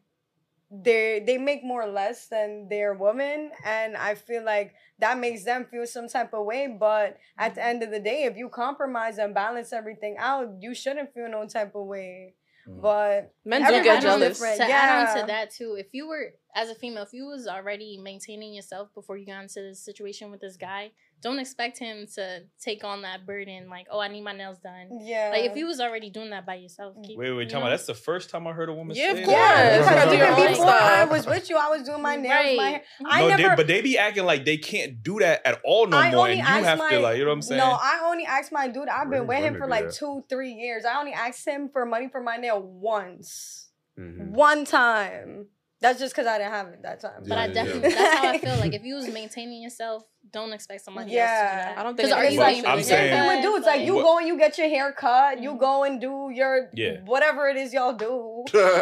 they they make more or less than their woman, and I feel like that makes them feel some type of way. But at the end of the day, if you compromise and balance everything out, you shouldn't feel no type of way. Mhm. But Men do everybody's get jealous. different. To Yeah. add on to that too, if you were as a female, if you was already maintaining yourself before you got into this situation with this guy, don't expect him to take on that burden. Like, oh, I need my nails done. Yeah. Like, if you was already doing that by yourself, keep, Wait, wait, you talking about know? that's the first time I heard a woman Yeah, say of that. yeah, course. because Do your even own before I stuff. was with you, I was doing my nails, my Right. hair. I no, never. they, but they be acting like they can't do that at all no I more, only and you asked have my, to like, you know what I'm saying? No, I only asked my dude. I've been Where with him women for do like that? two, three years. I only asked him for money for my nail once, Mhm. one time. That's just because I didn't have it that time. But I Yeah, definitely, yeah. that's how I feel. Like, if you was maintaining yourself, don't expect somebody else to do Yeah. that. I don't think 'Cause are it's you Well, paying for I'm your saying- Same thing with haircut? dudes. Like, you What- go and you get your hair cut. You Mhm. go and do your Yeah. whatever it is y'all do.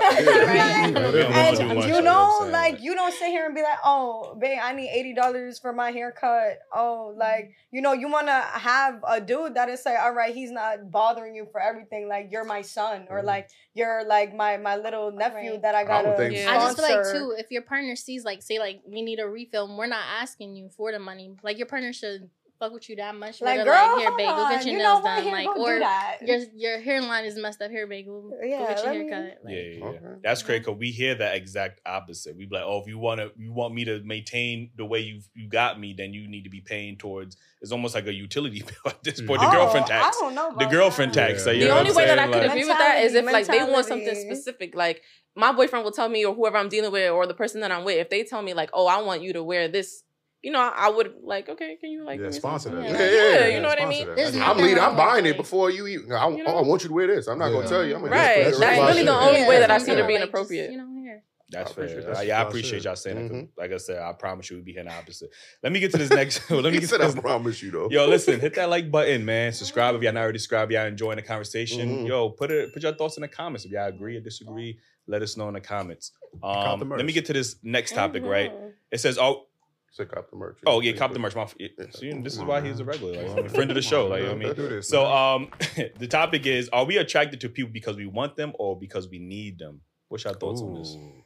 Yeah. We don't wanna do And much, you like, know, I'm saying, like you don't sit here and be like, "Oh, babe, I need eighty dollars for my haircut." Oh, like you know, you want to have a dude that is like, "All right, he's not bothering you for everything. Like you're my son, or Mhm. like you're like my my little nephew Right. that I I gotta would think so. I just feel like sponsor." too, if your partner sees like, say like we need a refill, and we're not asking you for the money. Like your partner should fuck with you that much. Like, Like, girl, like here, hold babe, go on. get your You know nails what? done. Here, Like, go do or that. your your hairline is messed up. Here, babe, go, Yeah, go get your let me- haircut. Like, Yeah, yeah, yeah. Okay. That's crazy because we hear the exact opposite. We be like, oh, if you want to, you want me to maintain the way you you got me, then you need to be paying towards. It's almost like a utility bill at this point. The Oh, girlfriend tax. I don't know The about girlfriend that. tax. Yeah. Like, you The know what only I'm way that I saying? could Like- agree with that is if like they want something Mentality. specific. Like my boyfriend will tell me, or whoever I'm dealing with, or the person that I'm with, if they tell me like, "Oh, I want you to wear this," you know, I would like, okay, can you like Yeah, give me sponsor some- that. Yeah, Yeah, yeah, yeah, you know what I sponsor mean? that. There's That's- nothing I'm leading. wrong I'm with buying it like- before you eat. I, You know? oh, I want you to wear this. I'm not Yeah. gonna tell you. I'm gonna Right. just That's put it really in the my only shit. way that I Just see it know, being like, just, appropriate. you know, here. That's I appreciate fair. that. Uh, yeah, I That's appreciate shit. y'all saying that. 'cause Mhm. Like I said, I promise you we'll be here in the opposite. Let me get to this next. Let me He get to said, I this. promise you though. Yo, listen, hit that like button, man. Subscribe if y'all not already subscribed. Y'all enjoying the conversation. Mhm. Yo, put it, put your thoughts in the comments. If y'all agree or disagree, let us know in the comments. Cop the Um, let me merch. get to this next topic, right? Mhm. It says, oh, Say cop the merch. oh yeah, cop the merch. My, see, this is Come why on, he's a man. regular, like, I mean, friend of the show. Like, you know what I mean? Do this, So, man. um, the topic is: are we attracted to people because we want them or because we need them? What's your thoughts on this? Ooh.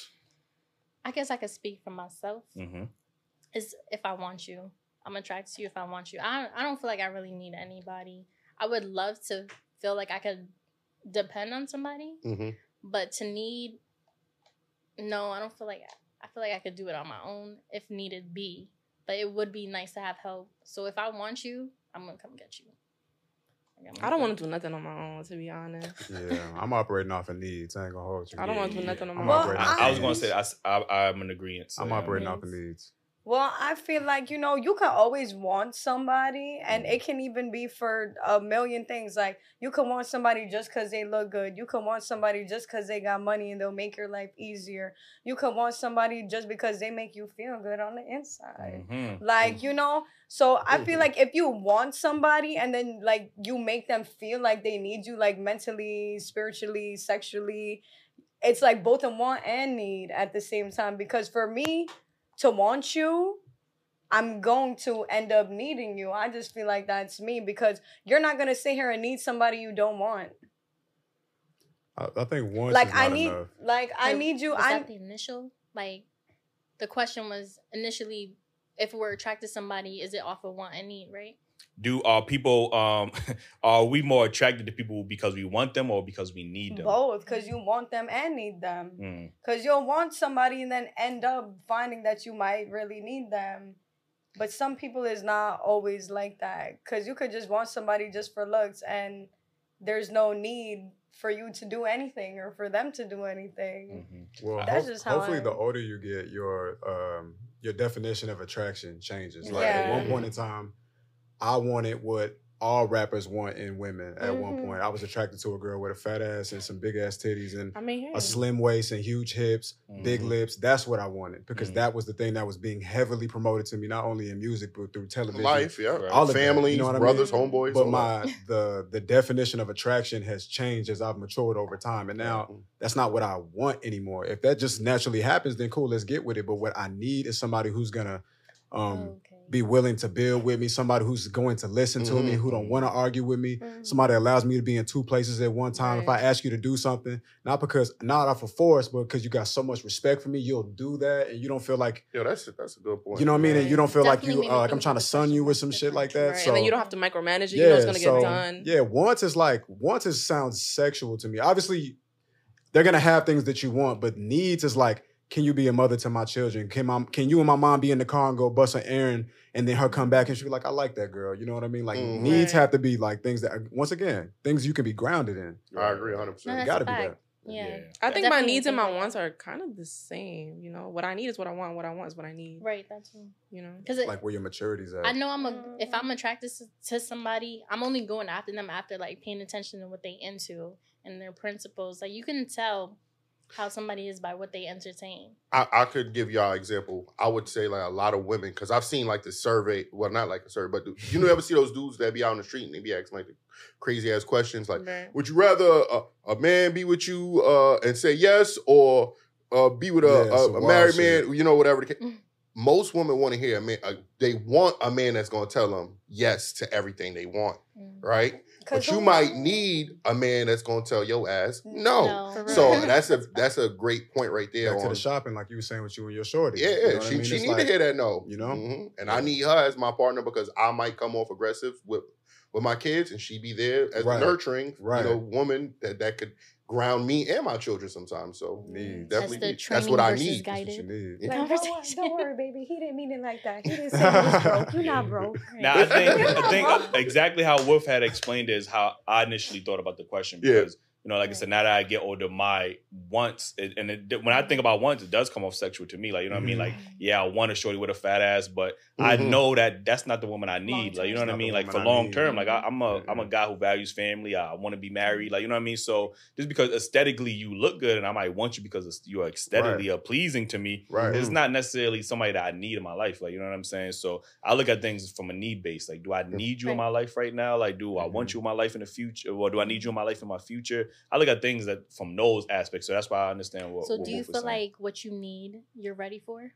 I guess I could speak for myself. Mm-hmm. Is if I want you, I'm attracted to you if I want you. I I don't feel like I really need anybody. I would love to feel like I could depend on somebody, Mm-hmm. but to need, no, I don't feel like I feel like I could do it on my own if needed be. But it would be nice to have help. So if I want you, I'm gonna come get you. Like, I'm I don't gonna- want to do nothing on my own, to be honest. Yeah, I'm operating off of needs. I ain't gonna hold you. I don't Yeah, want to do yeah. nothing on my I'm own. operating off I, I of was gonna needs. say I, s- I, am in agreement. So, I'm yeah. operating Yes. off of needs. Well, I feel like, you know, you can always want somebody, and Mhm. it can even be for a million things. Like, you can want somebody just because they look good. You can want somebody just because they got money and they'll make your life easier. You can want somebody just because they make you feel good on the inside. Mhm. Like, you know, so I feel Mhm. like if you want somebody and then, like, you make them feel like they need you, like, mentally, spiritually, sexually, it's like both a want and need at the same time. Because for me, to want you, I'm going to end up needing you. I just feel like that's me because you're not gonna sit here and need somebody you don't want. I, I think once Like is I not need, enough. like I So need you. Was I that the initial? Like, the question was initially, if we're attracted to somebody, is it off of want and need, right? Do are people um are we more attracted to people because we want them or because we need them? both because you want them and need them. Mm. Because you'll want somebody and then end up finding that you might really need them. But some people is not always like that. Because you could just want somebody just for looks and there's no need for you to do anything or for them to do anything. Mhm. Well, That's ho- just how hopefully, I- the older you get, your um your definition of attraction changes. Like Yeah. at one point in time, I wanted what all rappers want in women. At one Mhm. point, I was attracted to a girl with a fat ass and some big ass titties and I mean, hey. a slim waist and huge hips, big Mhm. lips. That's what I wanted because Mhm. that was the thing that was being heavily promoted to me, not only in music but through television. Life, yeah. Right. All of that, Families, you know what I mean? brothers, homeboys. But all that. my the the definition of attraction has changed as I've matured over time, and now that's not what I want anymore. If that just naturally happens, then cool, let's get with it. But what I need is somebody who's gonna um, Okay. be willing to build with me, somebody who's going to listen to me, Mhm. who don't want to argue with me, Mhm. somebody that allows me to be in two places at one time. If I Right. ask you to do something, not because not off of force, but because you got so much respect for me, you'll do that, and you don't feel like Yeah, that's a, that's a good point. you know what I mean, and you don't feel like Definitely you made me uh, like I'm think trying to of the sun you question with some shit like that. Right. So and then you don't have to micromanage it. You know it's gonna so, get done. Yeah, once is like once it sounds sexual to me. Obviously, they're gonna have things that you want, but needs is like, can you be a mother to my children? Can my can you and my mom be in the car and go bust an errand, and then her come back and she be like, I like that girl. You know what I mean? Like Mhm. needs Right. have to be like things that once again things you can be grounded in. I agree one hundred No, percent. that's Gotta a be fact. that. Yeah. I think my Definitely needs and think my like wants that. are kind of the same. You know, what I need is what I want. What I want is what I need. Right. That's true. You know, Because Like where your maturity's at. I know I'm a if I'm attracted to, to somebody, I'm only going after them after like paying attention to what they into and their principles. Like you can tell how somebody is by what they entertain. I, I could give y'all an example. I would say like a lot of women, because I've seen like the survey, well, not like a survey, but the, you know, ever see those dudes that be out on the street and they be asking like the crazy ass questions like, Right. would you rather a, a man be with you uh, and say yes, or uh, be with a, Yeah, a, some a wild married shit. man, you know, whatever the case. Mm. Most women want to hear a man, uh, they want a man that's going to tell them yes to everything they want, Mm. right? But you who- might need a man that's going to tell your ass no. No. For So real. that's a that's a great point right there. Back to on, the shopping, like you were saying with you and your shorty. yeah, You know yeah. what I She mean? she It's need like, to hear that no, you know? Mhm. And Yeah. I need her as my partner because I might come off aggressive with with my kids, and she be there as Right. a nurturing, Right. you know, woman that that could ground me and my children sometimes. So Needs. definitely, That's the need- that's training what I versus need. That's what you guided. need. Yeah. Like, don't, wor- Conversation. don't worry, baby. He didn't mean it like that. He didn't say you was broke. You not broke. Now I think I think exactly how Wolf had explained it is how I initially thought about the question Yeah. because You know, like I said, now that I get older, my wants, it, and it, when I think about wants, it does come off sexual to me. Like, you know what I mean? Like, yeah, I want a shorty with a fat ass, but I Mhm. know that that's not the woman I need. Like, you know what I It's not mean? the Like, for woman I long need. term, like, I, I'm a Mhm. I'm a guy who values family. I want to be married. Like, you know what I mean? So just because aesthetically you look good and I might want you because you are aesthetically uh, pleasing to me, Right. it's not necessarily somebody that I need in my life. Like, you know what I'm saying? So I look at things from a need base. Like, do I need you in Right. my life right now? Like, do I want you in my life in the future? Or do I need you in my life in my future? I look at things that from those aspects. So that's why I understand what. So what do you Wolf is feel saying. like what you need, you're ready for?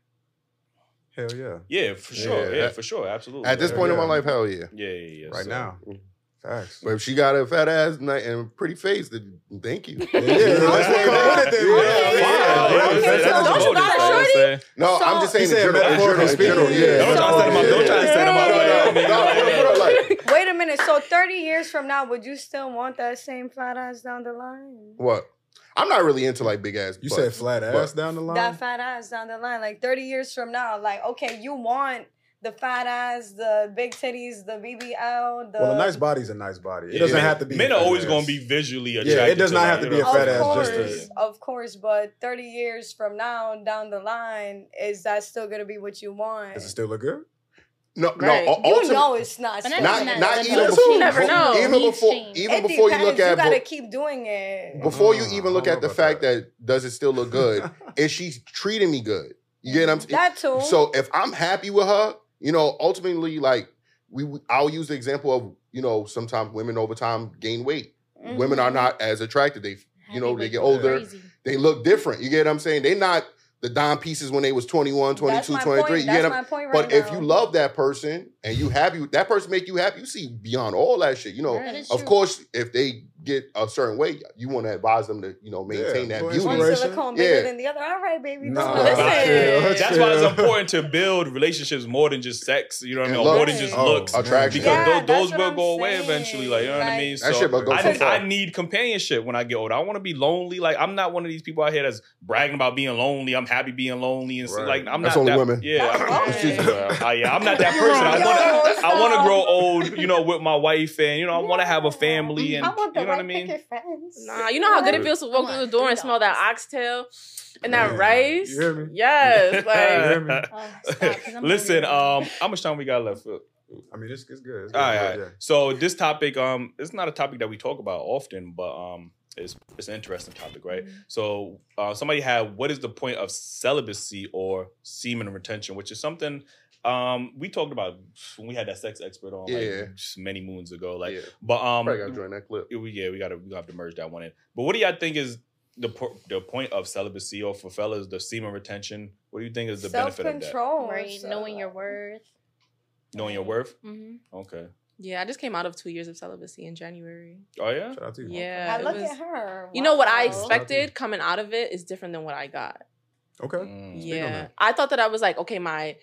Hell yeah. Yeah, for sure. Yeah. Yeah, for sure. Absolutely. At this Yeah, point in my yeah. life, hell yeah. yeah, yeah, yeah. Right So- now. Facts. But if she got a fat ass and a pretty face, then thank you. Yeah, yeah, that's what come with it then. Yeah, Yeah, yeah, yeah. yeah, Okay, yeah, so that's don't the you bonus, got a you know what I'm shorty? saying? No, I'm just saying He in said general. In metaphorically general, in general, speaking. yeah. Don't try to set him up. Don't try to set him up. No, no, no, no, no, no, like, Wait a minute. So thirty years from now, would you still want that same fat ass down the line? what? I'm not really into like big ass. You butts, said flat but- ass down the line? That fat ass down the line, like thirty years from now, like okay, you want the fat ass, the big titties, the B B L, the Well, a nice body's a nice body. It Yeah, doesn't men- have to be. Men a are fat always ass. going to be visually Yeah, attracted. it does not like, have to you be know a what fat I'm ass Of saying? just to- course, of course, but thirty years from now, down the line, is that still gonna be what you want? Does it still look good? No, Right. no. u- You ultimate- know it's not. But still not- gonna not be not what even you before, You never know. even Needs before change. even It before you depends. look at you gotta bo- keep doing it. before you Mm, even I look don't at the know fact about that. does it still look good? Is she treating me good? You get what I'm saying? That too. So if I'm happy with her, you know, ultimately, like we, we- I'll use the example of you know sometimes women over time gain weight. Women are Mhm. not as attractive. They you know they Heavyweight get is older. crazy. They look different. You get what I'm saying? They not the dime pieces when they was twenty-one, That's twenty-two, my twenty-three. point. You That's get my them? point right But if now. you love that person and you happy, that person make you happy. You see beyond all that shit. You know, That is of true. course, if they get a certain weight, you want to advise them to you know maintain Yeah, that little beauty. One inspiration. silicone bigger Yeah. than the other. All right, baby. Nah, don't Listen. listen. chill, That's why it's chill. important to build relationships more than just sex. You know what I And mean? Or more looks. than just Oh, looks. attraction. Because Yeah, tho- that's those what will I'm go away saying. eventually. Like, you know what I Like- mean? That shit will go I, so need- far. I need companionship when I get older. I want to be lonely. Like, I'm not one of these people out here that's bragging about being lonely. I'm happy being lonely. And Right. like, I'm That's not only that, women. Yeah. That's I'm, okay. uh, yeah, I'm not that person. I Yo, want to I want to stop. grow old, you know, with my wife. And, you know, I want to have a family. And, I want the you know what I white mean? picket fence. Nah, you know how good it feels to walk I through want the door and three smell that dogs. oxtail and that Man, rice? you hear me? Yes. You Like, hear me? Oh, stop, 'cause I'm Listen, hungry. um, how much time we got left? I mean, it's, it's good. It's good. All right, Yeah, all right. yeah. So this topic, um, it's not a topic that we talk about often, but um, it's it's an interesting topic, right? Mm-hmm. So uh, somebody had, what is the point of celibacy or semen retention, which is something um we talked about when we had that sex expert on, Yeah. like just many moons ago, like. yeah. But um, Probably gotta join that clip. we yeah we gotta we gotta have to merge that one in. But what do y'all think is the po- the point of celibacy, or for fellas the semen retention? What do you think is the benefit of that? Self-control. right, so- knowing your worth. Knowing your worth. Mm-hmm. Okay. yeah, I just came out of two years of celibacy in January. Oh yeah. Shout out to you. Yeah. I it look was- at her. You know what I Wow. expected coming out of it is different than what I got. Okay. Mm. Speak on Yeah. that. I thought that I was like, okay, my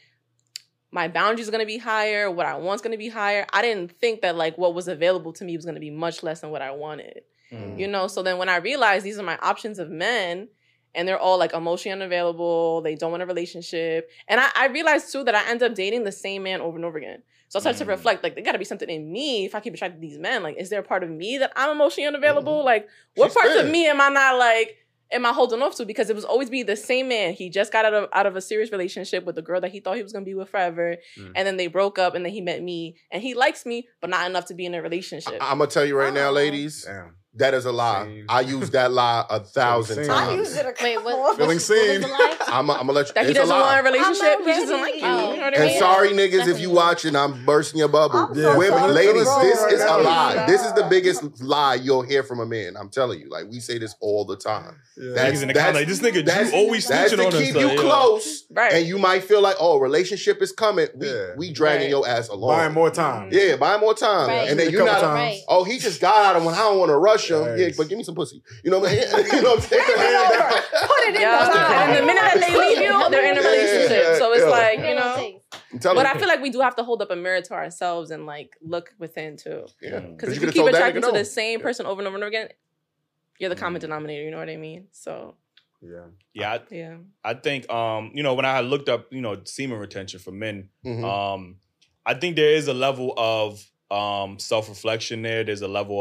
my boundaries are gonna be higher, what I want's gonna be higher. I didn't think that like what was available to me was gonna be much less than what I wanted. Mm. You know, so then when I realized these are my options of men and they're all like emotionally unavailable, they don't want a relationship. And I, I realized too that I end up dating the same man over and over again. So I started to Mm. reflect, like, there gotta be something in me if I keep attracted to these men. Like, is there a part of me that I'm emotionally unavailable? Like, what She's parts of fair. me am I not like, am I holding off to? Because it was always be the same man. He just got out of out of a serious relationship with the girl that he thought he was gonna be with forever. Mm. And then they broke up and then he met me. And he likes me, but not enough to be in a relationship. I'm gonna tell you right now, Oh. ladies, Damn. that is a lie. Same. I use that lie a thousand Same. I times. use it a Wait, couple what? of- Feeling What was the seen. lie? I'm, I'm gonna let you. that he it's a doesn't want a lie. relationship. I'm He just doesn't like you. ready. You know what I And mean? sorry, niggas, if Definitely. you watching, I'm bursting your bubble. I'm Yeah, so Women, sorry, ladies, bro. this is a Right lie. now. This is the biggest lie you'll hear from a man. I'm telling you. Like, we say this all the time. Yeah. That's- Niggas in the that's- comment, like, this nigga that's- Drew always That's snitching to on us. keep so, you yeah. close. Right. And you might feel like, oh, relationship is coming. We Yeah. we dragging Right. your ass along. Buying more time. Yeah, buy more time. Right. And then A you're couple not, times. Right. oh, he just got out of one. I don't want to rush him. Right. Yeah, but give me some pussy. You know what I mean? You know what I'm saying? Put it in Yeah. the line. And the minute that they leave you, they're in a Yeah, relationship. So it's yeah. like, What you it know. takes. I'm telling But you. I feel like we do have to hold up a mirror to ourselves and like look within too. yeah. Because if you could've keep told that attracting nigga to no. the same Yeah. person over and over and over again, you're the common denominator. You know what I mean? So Yeah. Yeah, I, yeah. I think um, you know, when I had looked up, you know, semen retention for men, Mhm. um, I think there is a level of um self-reflection there. There's a level of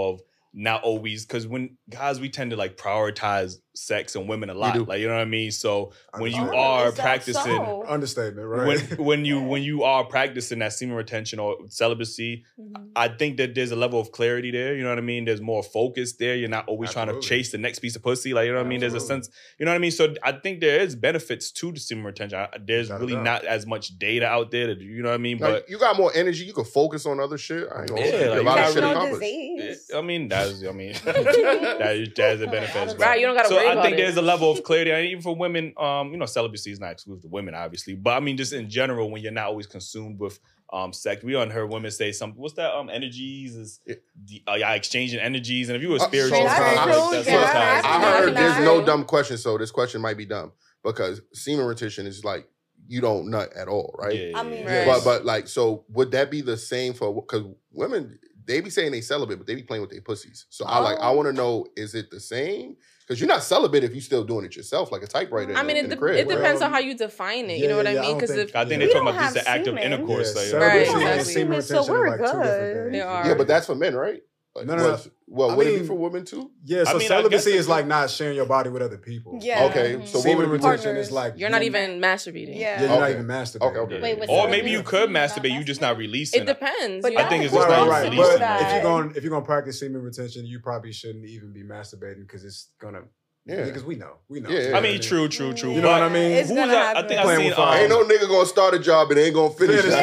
not always, because when guys, we tend to like prioritize sex and women a lot. do. Like, you know what I mean? So when you Oh, are is that practicing, so? Understatement, right? when when you when you are practicing that semen retention or celibacy, Mhm. I think that there's a level of clarity there. You know what I mean? There's more focus there. You're not always trying Absolutely. to chase the next piece of pussy. Like, you know what I mean? There's a Absolutely. sense, you know what I mean? So I think there is benefits to the semen retention. I- There's Without a really doubt. not as much data out there. To, you know what I mean? Like, But you got more energy. You can focus on other shit. I ain't gonna Yeah, hold you. like, a lot you of got shit no accomplished. disease. I mean, that's I mean that is that's a benefit. Right, you don't gotta So worry I about think it. there's a level of clarity, and even for women, um, you know, celibacy is not exclusive to women, obviously, but I mean, just in general, when you're not always consumed with um sex, we done heard women say something. What's that? Um, energies is the uh, yeah, exchanging energies, and if you were Uh, spiritual, so That's I- like, true, that's yeah. sometimes- I That's heard there's true. no dumb question, so this question might be dumb because semen retention is like you don't nut at all, right? Yeah, I mean, Right. But but like, so would that be the same for because women they be saying they celibate, but they be playing with their pussies. So I like I Oh. want to know, is it the same? Because you're not celibate if you still doing it yourself, like a typewriter. I in mean, the, it, in the de- crib, it right? depends on Well, how you define it. yeah, You know what yeah, I I mean? don't Because think- if I think We they're talking don't about just have the act of semen. intercourse. Yeah, like, celibacy Right, and exactly. semen Semen, so retention are we're like two different good. things. They are. Yeah, but that's for men, right? Like, No, no, no. was- Well, I would it be mean- for women too? Yeah, so I mean, I celibacy guess is like not sharing your body with other people. Yeah. Okay, Mhm. so what Semen would it be? retention Partners. is like you're not you- even masturbating. Yeah. Yeah, you're not Okay. even masturbating. Okay, okay. Wait, with Or semen maybe you retention, could not masturbate, you just not releasing It depends. But you I know? think it's Right, just right, not right. releasing But that. if you're going if you're gonna practice semen retention, you probably shouldn't even be masturbating because it's gonna. Yeah. Because we know, we know. Yeah, yeah. I mean, true, true, true. You know what I But mean? It's who gonna was that? I happen. think I Playing seen with fire. um, Ain't no nigga gonna start a job and ain't gonna finish Finish it. it.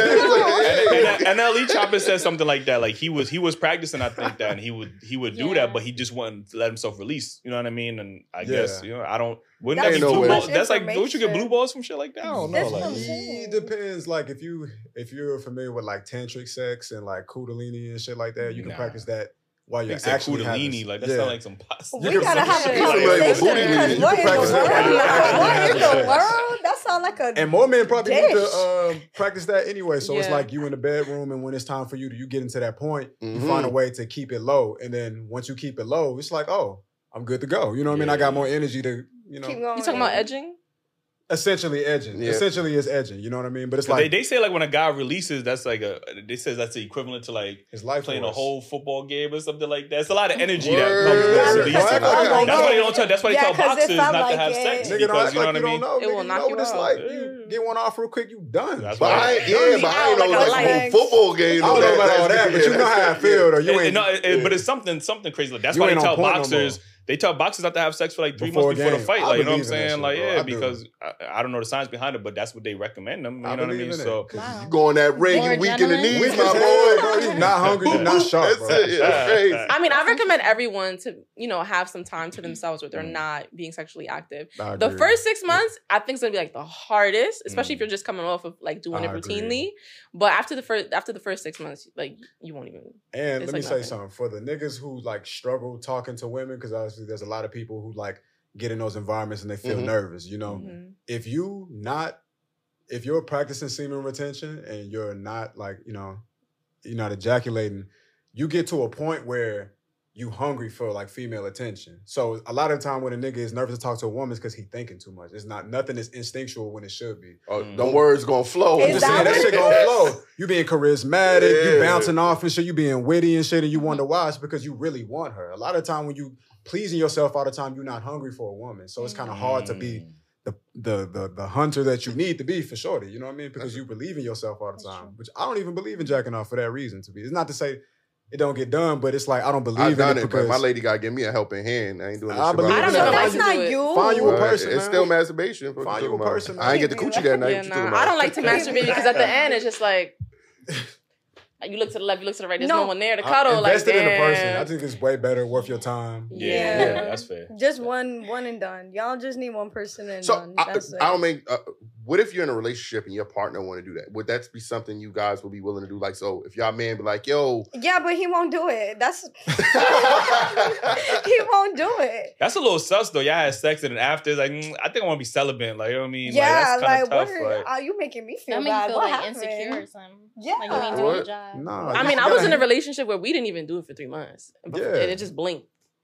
Yeah. and, and L E Chopper said something like that. Like he was he was practicing, I think that, and he would he would do Yeah. that, but he just wouldn't let himself release. You know what I mean? And I Yeah. guess you know I don't. Wouldn't That's that be too blue much balls? That's like don't you get blue information. balls from shit like that? I don't know. That's Like, what I'm It saying. depends. Like if you if you're familiar with like tantric sex and like kundalini and shit like that, you can Nah. practice that while you're Nigga said actually having- Kundalini, like that yeah. sounds like some pasta. We can- gotta have a He's familiar with conversation booty because leaning. what You in can the practice world? that. What in Yeah. the world? That sound like a And more men probably need to dish. um, practice that anyway. So it's Yeah. like you in the bedroom, and when it's time for you to you get into that point, you Mhm. find a way to keep it low. And then once you keep it low, it's like, oh, I'm good to go. You know what I mean? I got more energy to, you know, keep going. You talking about edging? essentially edging. Yeah. Essentially is edging. You know what I mean? But it's But like they, they say like when a guy releases, that's like a they says that's the equivalent to like his life playing a force. whole football game or something like that. It's a lot of energy Word. that comes with Yeah, releasing. because it That's felt like why they it. don't tell. That's why they Yeah, tell 'cause it boxers felt not to like have it. sex Nigga, don't because act you know like what I you don't mean. know. It Nigga, will you knock know you what it's out. like. Yeah. You get one off real quick, you done. That's But I ain't, yeah, Dirty but I out ain't know like it a was like a light. whole football game. I don't know about all that, That's- but you know how I feel, though. You And- ain't. and no, it- it- but it's something something crazy. Like, that's You why they ain't on tell point no boxers. more. They tell boxers not to have sex for like three Before months before the game. fight. I Like, you know what I'm believe in that saying? shit, Like, bro. yeah, I do. because I, I don't know the science behind it, but that's what they recommend them. You I know what I believe mean? in it. So 'Cause You go on that ring, More you weak in the adrenaline? knees, Weak my as boy. hell, bro. You not hungry, you not sharp, That's bro. it. Yeah, that's crazy. I mean, I recommend everyone to, you know, have some time to themselves where they're Mm. not being sexually active. I The agree. first six months, I think, is gonna be like the hardest, especially Mm. if you're just coming off of like doing I it agree. routinely. But after the first after the first six months, like you won't even. And It's let me like say nothing. something for the niggas who like struggle talking to women, because obviously there's a lot of people who like get in those environments and they feel Mhm. nervous. You know, Mhm. if you not, if you're practicing semen retention and you're not like, you know, you're not ejaculating, you get to a point where you hungry for like female attention. So a lot of the time when a nigga is nervous to talk to a woman, it's because he thinking too much. It's not nothing is instinctual when it should be. Oh, Mm. them words gonna flow. Is I'm just saying that that shit what gonna it flow. You being charismatic, you Yeah. bouncing off and shit, you being witty and shit, and you wonder why. It's because you really want her. A lot of time when you pleasing yourself all the time, you're not hungry for a woman. So it's kind of hard to be Mm. the, the the the hunter that you need to be for shorty. You know what I mean? Because you believe in yourself all the That's time. true. Which I don't even believe in jacking off for that reason. To be, it's not to say it don't get done, but it's like I don't believe I've in done it it, but because my lady gotta give me a helping hand. I ain't doing this I shit by believe I don't in know it. if I That's can not do it. you. Find you a But person, it's man. still masturbation. What Find you you a talking about? person, I ain't man. get the coochie that night. Yeah, What you nah, talking about? I don't like to masturbate because at the end it's just like you look to the left, you look to the right. There's no, No. one there to I cuddle. Like, invested in a person. damn. I think it's way better, worth your time. Yeah, Yeah. yeah, that's fair. Just one, one and done. Y'all just need one person and So done. I, That's it. I don't make. Uh, what if you're in a relationship and your partner want to do that? Would that be something you guys would be willing to do? Like, so if y'all man be like, "Yo," yeah, but he won't do it. That's he won't do it. That's a little sus though. Y'all had sex and then after, it's like, mm, I think I want to be celibate. Like, you know what I mean? Yeah, like, that's like, kind of what tough. are, like, are you making me feel That make you bad? feel What like happened? insecure or something. Yeah. Like you ain't doing What? your job. No, I you mean, I gotta was in a have- relationship where we didn't even do it for three months. Before- Yeah. And it just blinked.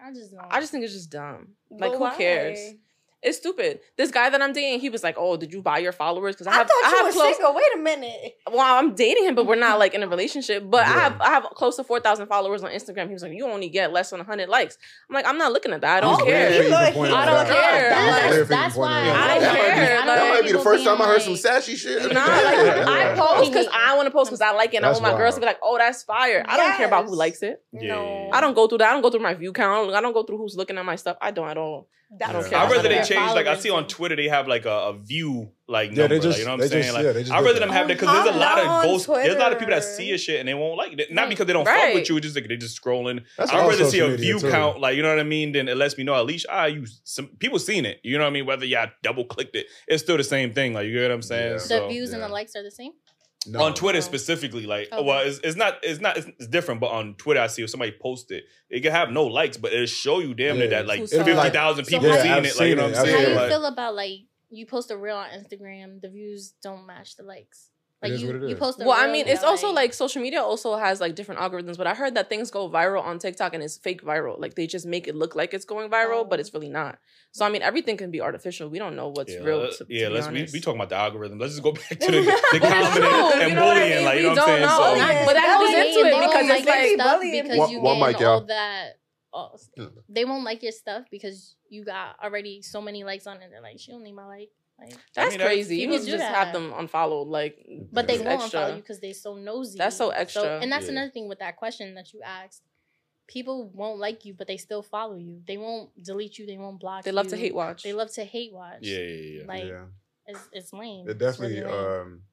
I just don't. I just think it's just dumb. Like, But who why? cares? It's stupid. This guy that I'm dating, he was like, "Oh, did you buy your followers?" Because I I have, thought I you have were close. single. Wait a minute. Well, I'm dating him, but we're not like in a relationship. But I Yeah. have I have close to four thousand followers on Instagram. He was like, "You only get less than a hundred likes." I'm like, I'm not looking at that. I don't Oh, care. yeah. Clear for you Look, to point he- I it don't out. care. Clear Like, for you to that's point it why out. I that don't might be, care. that Like, might be the people first time I heard being some like- sassy shit. Nah, like I Yeah. post because I want to post because I like it. And I That's want my girls wild. to be like, "Oh, that's fire." I don't care about who Yes. likes it. Yeah. No. I don't go through that. I don't go through my view count. I don't go through who's looking at my stuff. I don't at all. I don't That's care. I'd about rather they that. change. Like I Followers see on and- Twitter, they have like a, a view like Yeah, number. they just- like, you know what they I'm saying? just- Like yeah, they just I'd did rather that. them have that because I'm there's a lot not of on ghosts. There's a lot of people that Twitter. see your shit and they won't like it. Not Right. because they don't fuck Right. with you. It's just like they just scrolling. That's I'd all rather see social a media, view too. count. Like you know what I mean? Then it lets me know at least ah you some people seen it. You know what I mean? Whether y'all double clicked it, it's still the same thing. Like you get what I'm saying? Yeah. The So- views and yeah. the likes are the same. No. on Twitter Oh. specifically, like, Okay. well, it's, it's not, it's not, it's, it's different. But on Twitter, I see if somebody posted, it can have no likes, but it'll show you damn near Yeah. that like Who saw it. fifty thousand So people how- seeing Yeah, I've it. Like, you know seen what I'm it. So how saying? do you Like, feel about like you post a reel on Instagram, the views don't match the likes? Like It is you, what it you is. post a Well, I reel, mean, you're it's also like social media also has like different algorithms, but I heard that things go viral on TikTok and it's fake viral. Like they just make it look like it's going viral, Oh. but it's really not. So I mean, everything can be artificial. We don't know what's yeah, real. let- To, yeah, to be let's we, honest. we talking about the algorithm. Let's just go back to the, the It's commenting true. and You know what I bullying. mean? Like, you We know what I'm don't saying? know. So, Like, but that goes Bullying, into it they won't because like it's your like stuff bullying. because One- you one getting mic, all y'all. that. Oh, they won't like your stuff because you got already so many likes on it. They're like, she don't need my like. Like, that's mean, that's- crazy. You people need to do just that. have them unfollowed. Like, but they it's won't extra. unfollow you because they're so nosy. That's so extra. and that's Yeah. another thing with that question that you asked. People won't like you, but they still follow you. They won't delete you. They won't block They you. love to hate watch. They love to hate watch. yeah, yeah, yeah. Like, yeah. it's, it's lame. It It's definitely, really lame. um,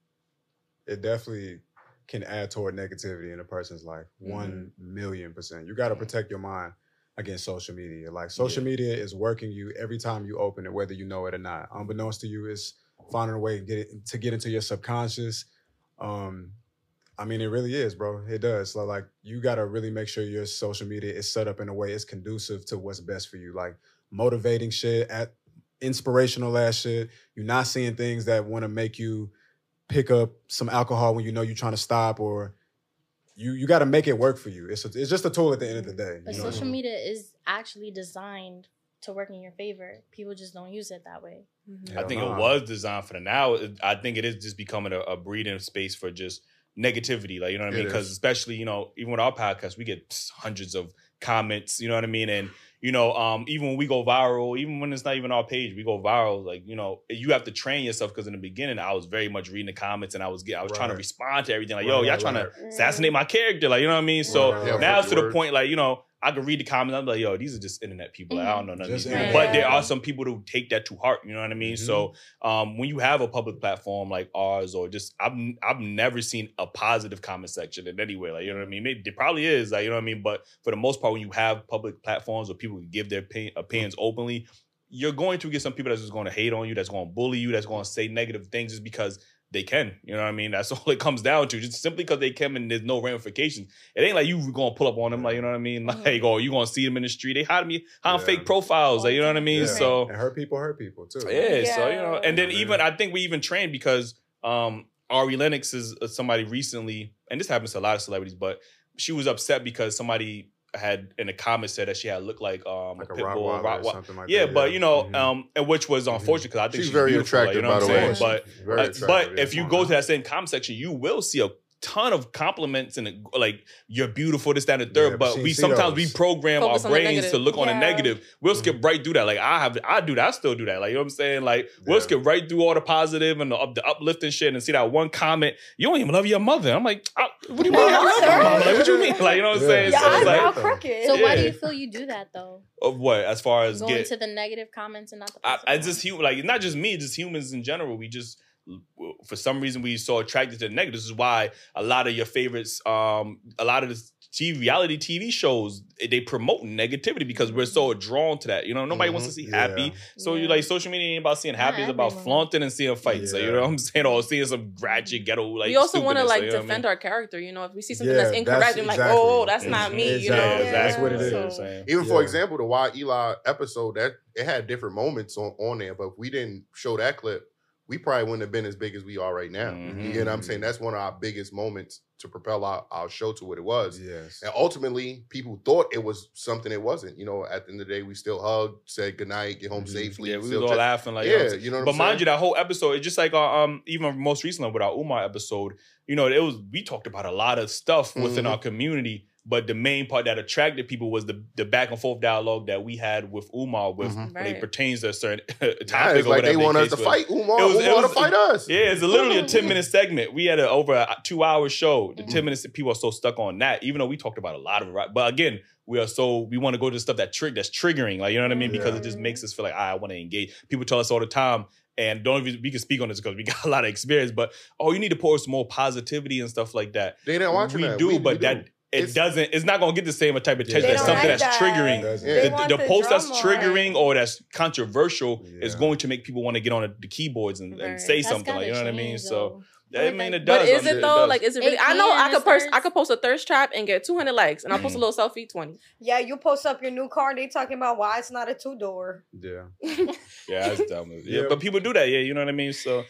it definitely can add toward negativity in a person's life. Mm-hmm. One million percent. You got to protect your mind against social media. Like social media is working you every time you open it, whether you know it or not. Unbeknownst to you, it's finding a way to get it, to get into your subconscious. Um, I mean, it really is, bro. It does. So, like, you got to really make sure your social media is set up in a way it's conducive to what's best for you. Like, motivating shit, at inspirational ass shit. You're not seeing things that want to make you pick up some alcohol when you know you're trying to stop, or you you got to make it work for you. It's a, it's just a tool at the end of the day. But you know? social media is actually designed to work in your favor. People just don't use it that way. Mhm. I Hell think nah. it was designed for the now. it- I think it is just becoming a, a breeding space for just negativity. Like, you know what I It mean? Because is. especially, you know, even with our podcast, we get hundreds of comments, you know what I mean? And, you know, um, even when we go viral, even when it's not even our page, we go viral. Like, you know, you have to train yourself because in the beginning, I was very much reading the comments and I was get, I was trying to Right. respond to everything. Like, Right, yo, y'all right, trying right. to assassinate my character. Like, you know what I mean? So Right, right, now right. it's to the Words. point, like, you know, I can read the comments. I'm like, yo, these are just internet people. Like, I don't know none Just of these people. internet. But there Yeah. are some people who take that to heart. You know what I mean? Mhm. So um, when you have a public platform like ours, or just I've I've never seen a positive comment section in anywhere. Like, you know what I mean? Maybe, there probably is. Like, you know what I mean? But for the most part, when you have public platforms where people can give their opin- opinions openly, you're going to get some people that's just going to hate on you, that's going to bully you, that's going to say negative things just because they can. You know what I mean? That's all it comes down to. Just simply because they can and there's no ramifications. It ain't like you going to pull up on them. Like, you know what I mean? Like, or you going to see them in the street. They hide me, hide Yeah. fake profiles. Like, you know what I mean? Yeah. So and hurt people hurt people too. yeah, so you know, and then Yeah. even I think we even trained because um Ari Lennox is uh, somebody recently, and this happens to a lot of celebrities, but she was upset because somebody had in the comments said that she had looked like um Like a pit bull, Rottweiler or Rottweiler. something like yeah, that. but you know, Mhm. um, and which was unfortunate because I think She's she's, very beautiful, like, attractive, you know by what the I'm way. saying? But Very uh, attractive, but yeah. if you go to that same comment section, you will see a ton of compliments and like you're beautiful, this, that, and the third. Yeah, but but she we see sometimes we those. program Focus our on the brains to negative. look on the Yeah. negative. We'll skip right through that. Like I have, I do that. I still do that. Like, you know what I'm saying? Like we'll Yeah. skip right through all the positive and the, up, the uplifting shit and see that one comment. You don't even love your mother. I'm like, I, what do you mean? I love my mama? Like, what you mean? Like, you know what I'm Yeah. saying? Your So it's eyebrow like, crooked. So why do Yeah. you feel you do that though? of what? As far as Going get, to the negative comments and not the I, positive I ones? just human, like not just me, just humans in general. We just, for some reason, we so attracted to the negative. This is why a lot of your favorites, um, a lot of the T V, reality T V shows, they promote negativity because we're so drawn to that. You know, nobody wants to see Yeah. happy. So you Yeah. like social media ain't about seeing Not happy. It's about everyone. flaunting and seeing fights. Like, you know Yeah. what I'm saying? Or seeing some ratchet ghetto like. we also want to stupidness, like you know what I defend mean? our character. You know, if we see something Yeah, that's incorrect, that's and like, exactly- oh, that's not me. You know, Exactly. Yeah, That's what it exactly. is. That's what I'm saying. Even for Yeah. example, the Why Eli episode, that it had different moments on, on there, but if we didn't show that clip, we probably wouldn't have been as big as we are right now. Mhm. You get what I'm saying? That's one of our biggest moments to propel our, our show to what it was. Yes. And ultimately, people thought it was something it wasn't. You know, at the end of the day, we still hugged, said goodnight, get home Mhm. safely. Yeah, we was still all check- laughing like, yeah, yo, you know what but I'm mind saying? you, that whole episode, it's just like uh, um, even most recently with our Umar episode, you know, it was we talked about a lot of stuff within Mhm. our community, but the main part that attracted people was the the back and forth dialogue that we had with Umar with Mhm. when it Right. pertains to a certain Yeah, topic it's or like whatever they the want us case to was. fight Umar, It was- it Umar was- to fight us. Yeah, it's literally a ten minute segment. We had a, over a two hour show. The Mhm. ten minutes, people are so stuck on that, even though we talked about a lot of it. Right? But again, we are so, we want to go to stuff that trick that's triggering, like, you know what I mean? Because Yeah. it just makes us feel like, ah, I want to engage. People tell us all the time, and don't even, we can speak on this because we got a lot of experience, but oh, you need to pour some more positivity and stuff like that. They didn't watch we that. do, We- but we that, do. it It's- doesn't, it's not going to get the same type of attention They as don't something like that's that. triggering. Doesn't. They The, want the the post that's drama. triggering or that's controversial is Yeah. going to make people want to get on the, the keyboards and, and Right. say That's something, like, you know gotta what I mean? change, So, though. I Like mean, that- it does. But is I'm- it though? does. Like, is it It really? I know can, I could it's post. thirst. I could post a thirst trap and get two hundred likes, and I'll post a Mhm. little selfie, twenty. Yeah, you post up your new car, they talking about why it's not a two door. Yeah. Yeah, that's dumb. Yeah, Yeah. but people do that. Yeah, you know what I mean. So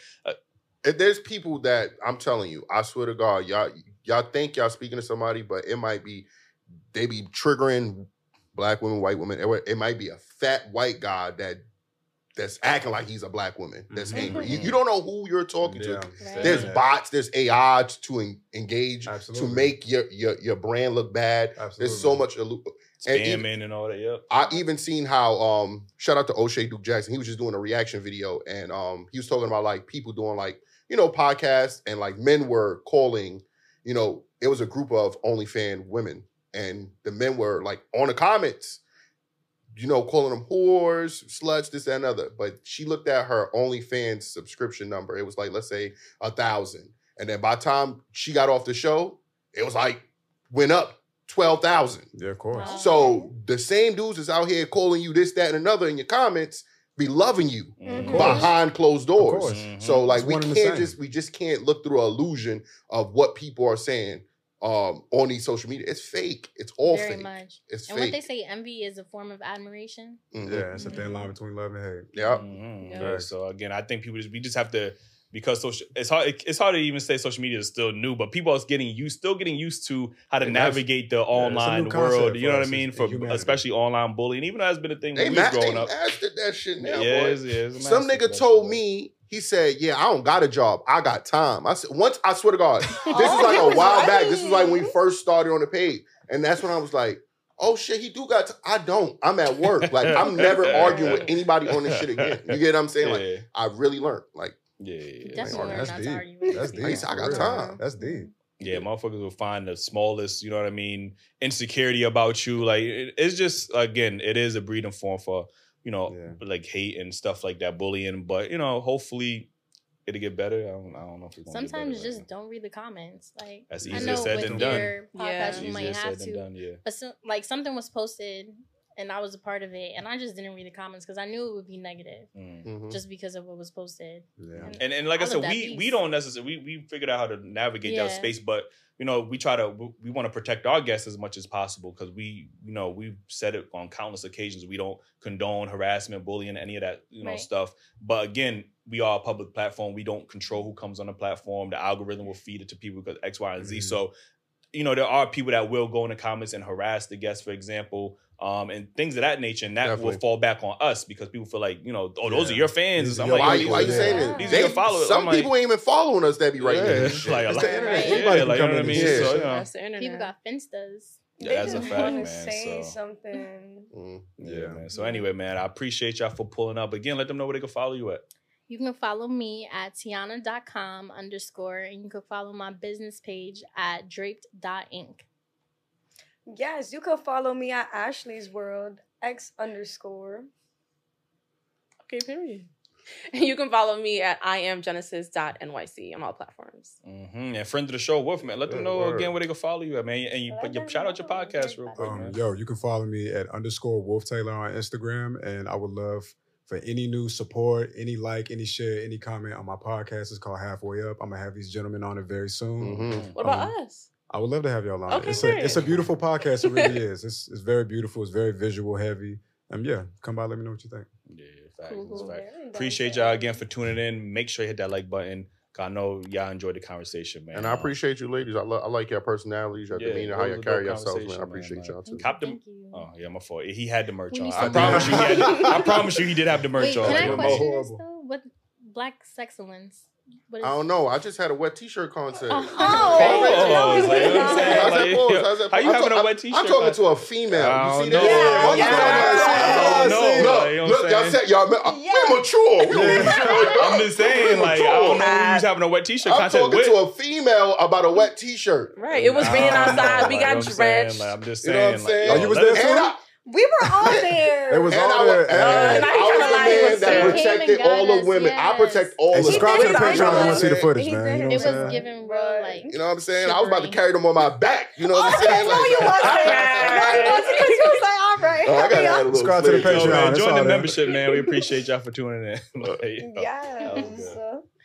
If there's people that I'm telling you, I swear to God, y'all y'all think y'all speaking to somebody, but it might be they be triggering black women, white women. It, it might be a fat white guy that that's acting like he's a black woman that's Mhm. angry. You, you don't know who you're talking Yeah. to. Right. There's Yeah. bots, there's A I to en- engage Absolutely. to make your, your your brand look bad. Absolutely. There's so much. Illu- and even- spamming and all that. Yep. I even seen how um shout out to O'Shea Duke Jackson. He was just doing a reaction video and um he was talking about like people doing like, you know, podcasts and like men were calling, you know, it was a group of OnlyFans women and the men were like on the comments, you know, calling them whores, sluts, this, that, and other. But she looked at her OnlyFans subscription number. It was like, let's say a thousand. And then by the time she got off the show, it was like went up twelve thousand. Yeah, of course. Wow. So the same dudes is out here calling you this, that, and another in your comments be loving you Mhm. course. behind closed doors. course. Mhm. So like It's we one and the can't same. just we just can't look through an illusion of what people are saying um on these social media. It's fake. It's all Very fake. much. It's And fake. what they say, envy is a form of admiration. Mhm. Yeah, it's a thin line between love and hate. Yeah. Mhm. Yeah. Yeah. So again, I think people just we just have to, because social it's hard it's hard to even say social media is still new, but people are getting used still getting used to how to And that's- navigate the it's a online new world. concept You know for what I us mean? in For humanity. especially online bullying, even though that's been a thing They, when we ma- was they growing up. mastered that shit now, Yeah, boy. it's- yeah, it's a Some master nigga class, told boy. me, he said, yeah, I don't got a job. I got time. I said, once, I swear to God, this Oh, is he like a was while back. This is like when we right. first started on the page. And that's when I was like, oh shit, he do got t- I don't. I'm at work. Like, I'm never arguing with anybody on this shit again. You get what I'm saying? Like, Yeah, I really learned. Like, yeah, yeah, You yeah. definitely Like, learn that's not deep. to argue with That's people. deep. I said, I for got real. time. That's deep. Yeah, motherfuckers will find the smallest, you know what I mean, insecurity about you. Like it, it's just again, it is a breeding form for, you know, Yeah. like hate and stuff like that, bullying. But you know, hopefully it'll get better. I don't, I don't know if it's gonna get Sometimes better, just right don't read the comments. Like That's I easier know said with than done. your podcast Yeah. now. you might Easier have said than to, done. Yeah. but so, like something was posted and I was a part of it, and I just didn't read the comments because I knew it would be negative Mm. mhm. just because of what was posted. Yeah. And and like I, I said, love that we we piece. don't necessarily we we figured out how to navigate that Yeah. space, but you know we try to we, we want to protect our guests as much as possible because we you know we've said it on countless occasions. We don't condone harassment, bullying, any of that you know Right. stuff. But again, we are a public platform. We don't control who comes on the platform. The algorithm will feed it to people because X, Y, and Z. Mhm. So you know there are people that will go in the comments and harass the guests, for example. Um, and things of that nature, and that Definitely. will fall back on us because people feel like, you know, oh, those Yeah. are your fans. These are I'm your like, Why, yo, you- why you Yeah. saying that? These are They- your followers. Some I'm like- people ain't even following us that be right Yeah, there. it's like a It's lot- the internet. Right. Yeah, Anybody like, can you know what I come mean? in Yeah. So, you know, That's the internet. People got finstas. yeah, that's a They fact, wanna man. say So, something. Mm. yeah, Yeah. man. So anyway, man, I appreciate y'all for pulling up. Again, let them know where they can follow you at. You can follow me at tiana.com underscore, and you can follow my business page at draped.inc. Yes, you can follow me at Ashley's World X underscore. Okay, period. And you can follow me at I am Genesis dot N Y C on all platforms. Mm-hmm. And friend of the show, Wolf, man. Let them Good know word. again where they can follow you at, man. And you Let put your them shout out your know. podcast real quick, Um, man. yo, you can follow me at underscore Wolf Taylor on Instagram, and I would love for any new support, any like, any share, any comment on my podcast. It's called Halfway Up. I'm gonna have these gentlemen on it very soon. Mhm. What about Um, us? I would love to have y'all on. Okay, it's a it's a great. beautiful podcast. It really is. It's it's very beautiful. It's very visual heavy. Um, yeah, come by. Let me know what you think. Yeah. Facts, Cool, that's cool. facts. Very Appreciate down y'all to again for tuning in. Make sure you hit that like button. Cause I know y'all enjoyed the conversation, man. And I Um, appreciate you, ladies. I, lo- I like your personalities, your Yeah, demeanor, it how was you a dope carry yourselves, man. conversation, I appreciate man. y'all too. Cop the, Thank you. oh yeah, my fault. He had the merch We on. need I some promise you, he more. had the, I promise you, he did have the merch Wait, on. can I Like, question horrible. this though? What black excellence? What is I don't know. I just had a wet T-shirt concert. Oh. Oh, Oh, it's like, you know what I'm saying? How's that Like, pose? How's that how you pose? I'm having ta- a wet I'm T-shirt? talking to a female. I You don't see know. this? Yeah, Why you yeah. talking about I don't that? know. Look, Like, you know what look, I'm y'all saying? said y'all. uh, Yeah. We're mature. We're mature. I'm just saying, like, I don't know who was having a wet T-shirt I'm contest talking with. to a female about a wet T-shirt. Right. It was I raining don't know, outside. We like, got you know what I'm saying? drenched. Like, I'm just You saying. know what I'm like, saying? yo, Oh, you was let there us- too? And I, We were all there. It was and all I, there. was, and Uh, now you I was tryna the lie, man he was that there. protected He came and all got the us, women. I yes. protect all Hey, the subscribe to the He did. Patreon if you want to see the He footage, did man. You know his what It I'm was saying? giving real Right. like. You know what I'm saying? I was about to Chivalry. carry them on my back. You know what I'm saying? No, you wasn't. No, you wasn't. Because you was like, all right. Oh, I gotta hurry add a up. little Subscribe to the flavor. Yo, Patreon. man, It's join all the there. membership, man. We appreciate y'all for tuning in. Like, yo, that was Yes. good.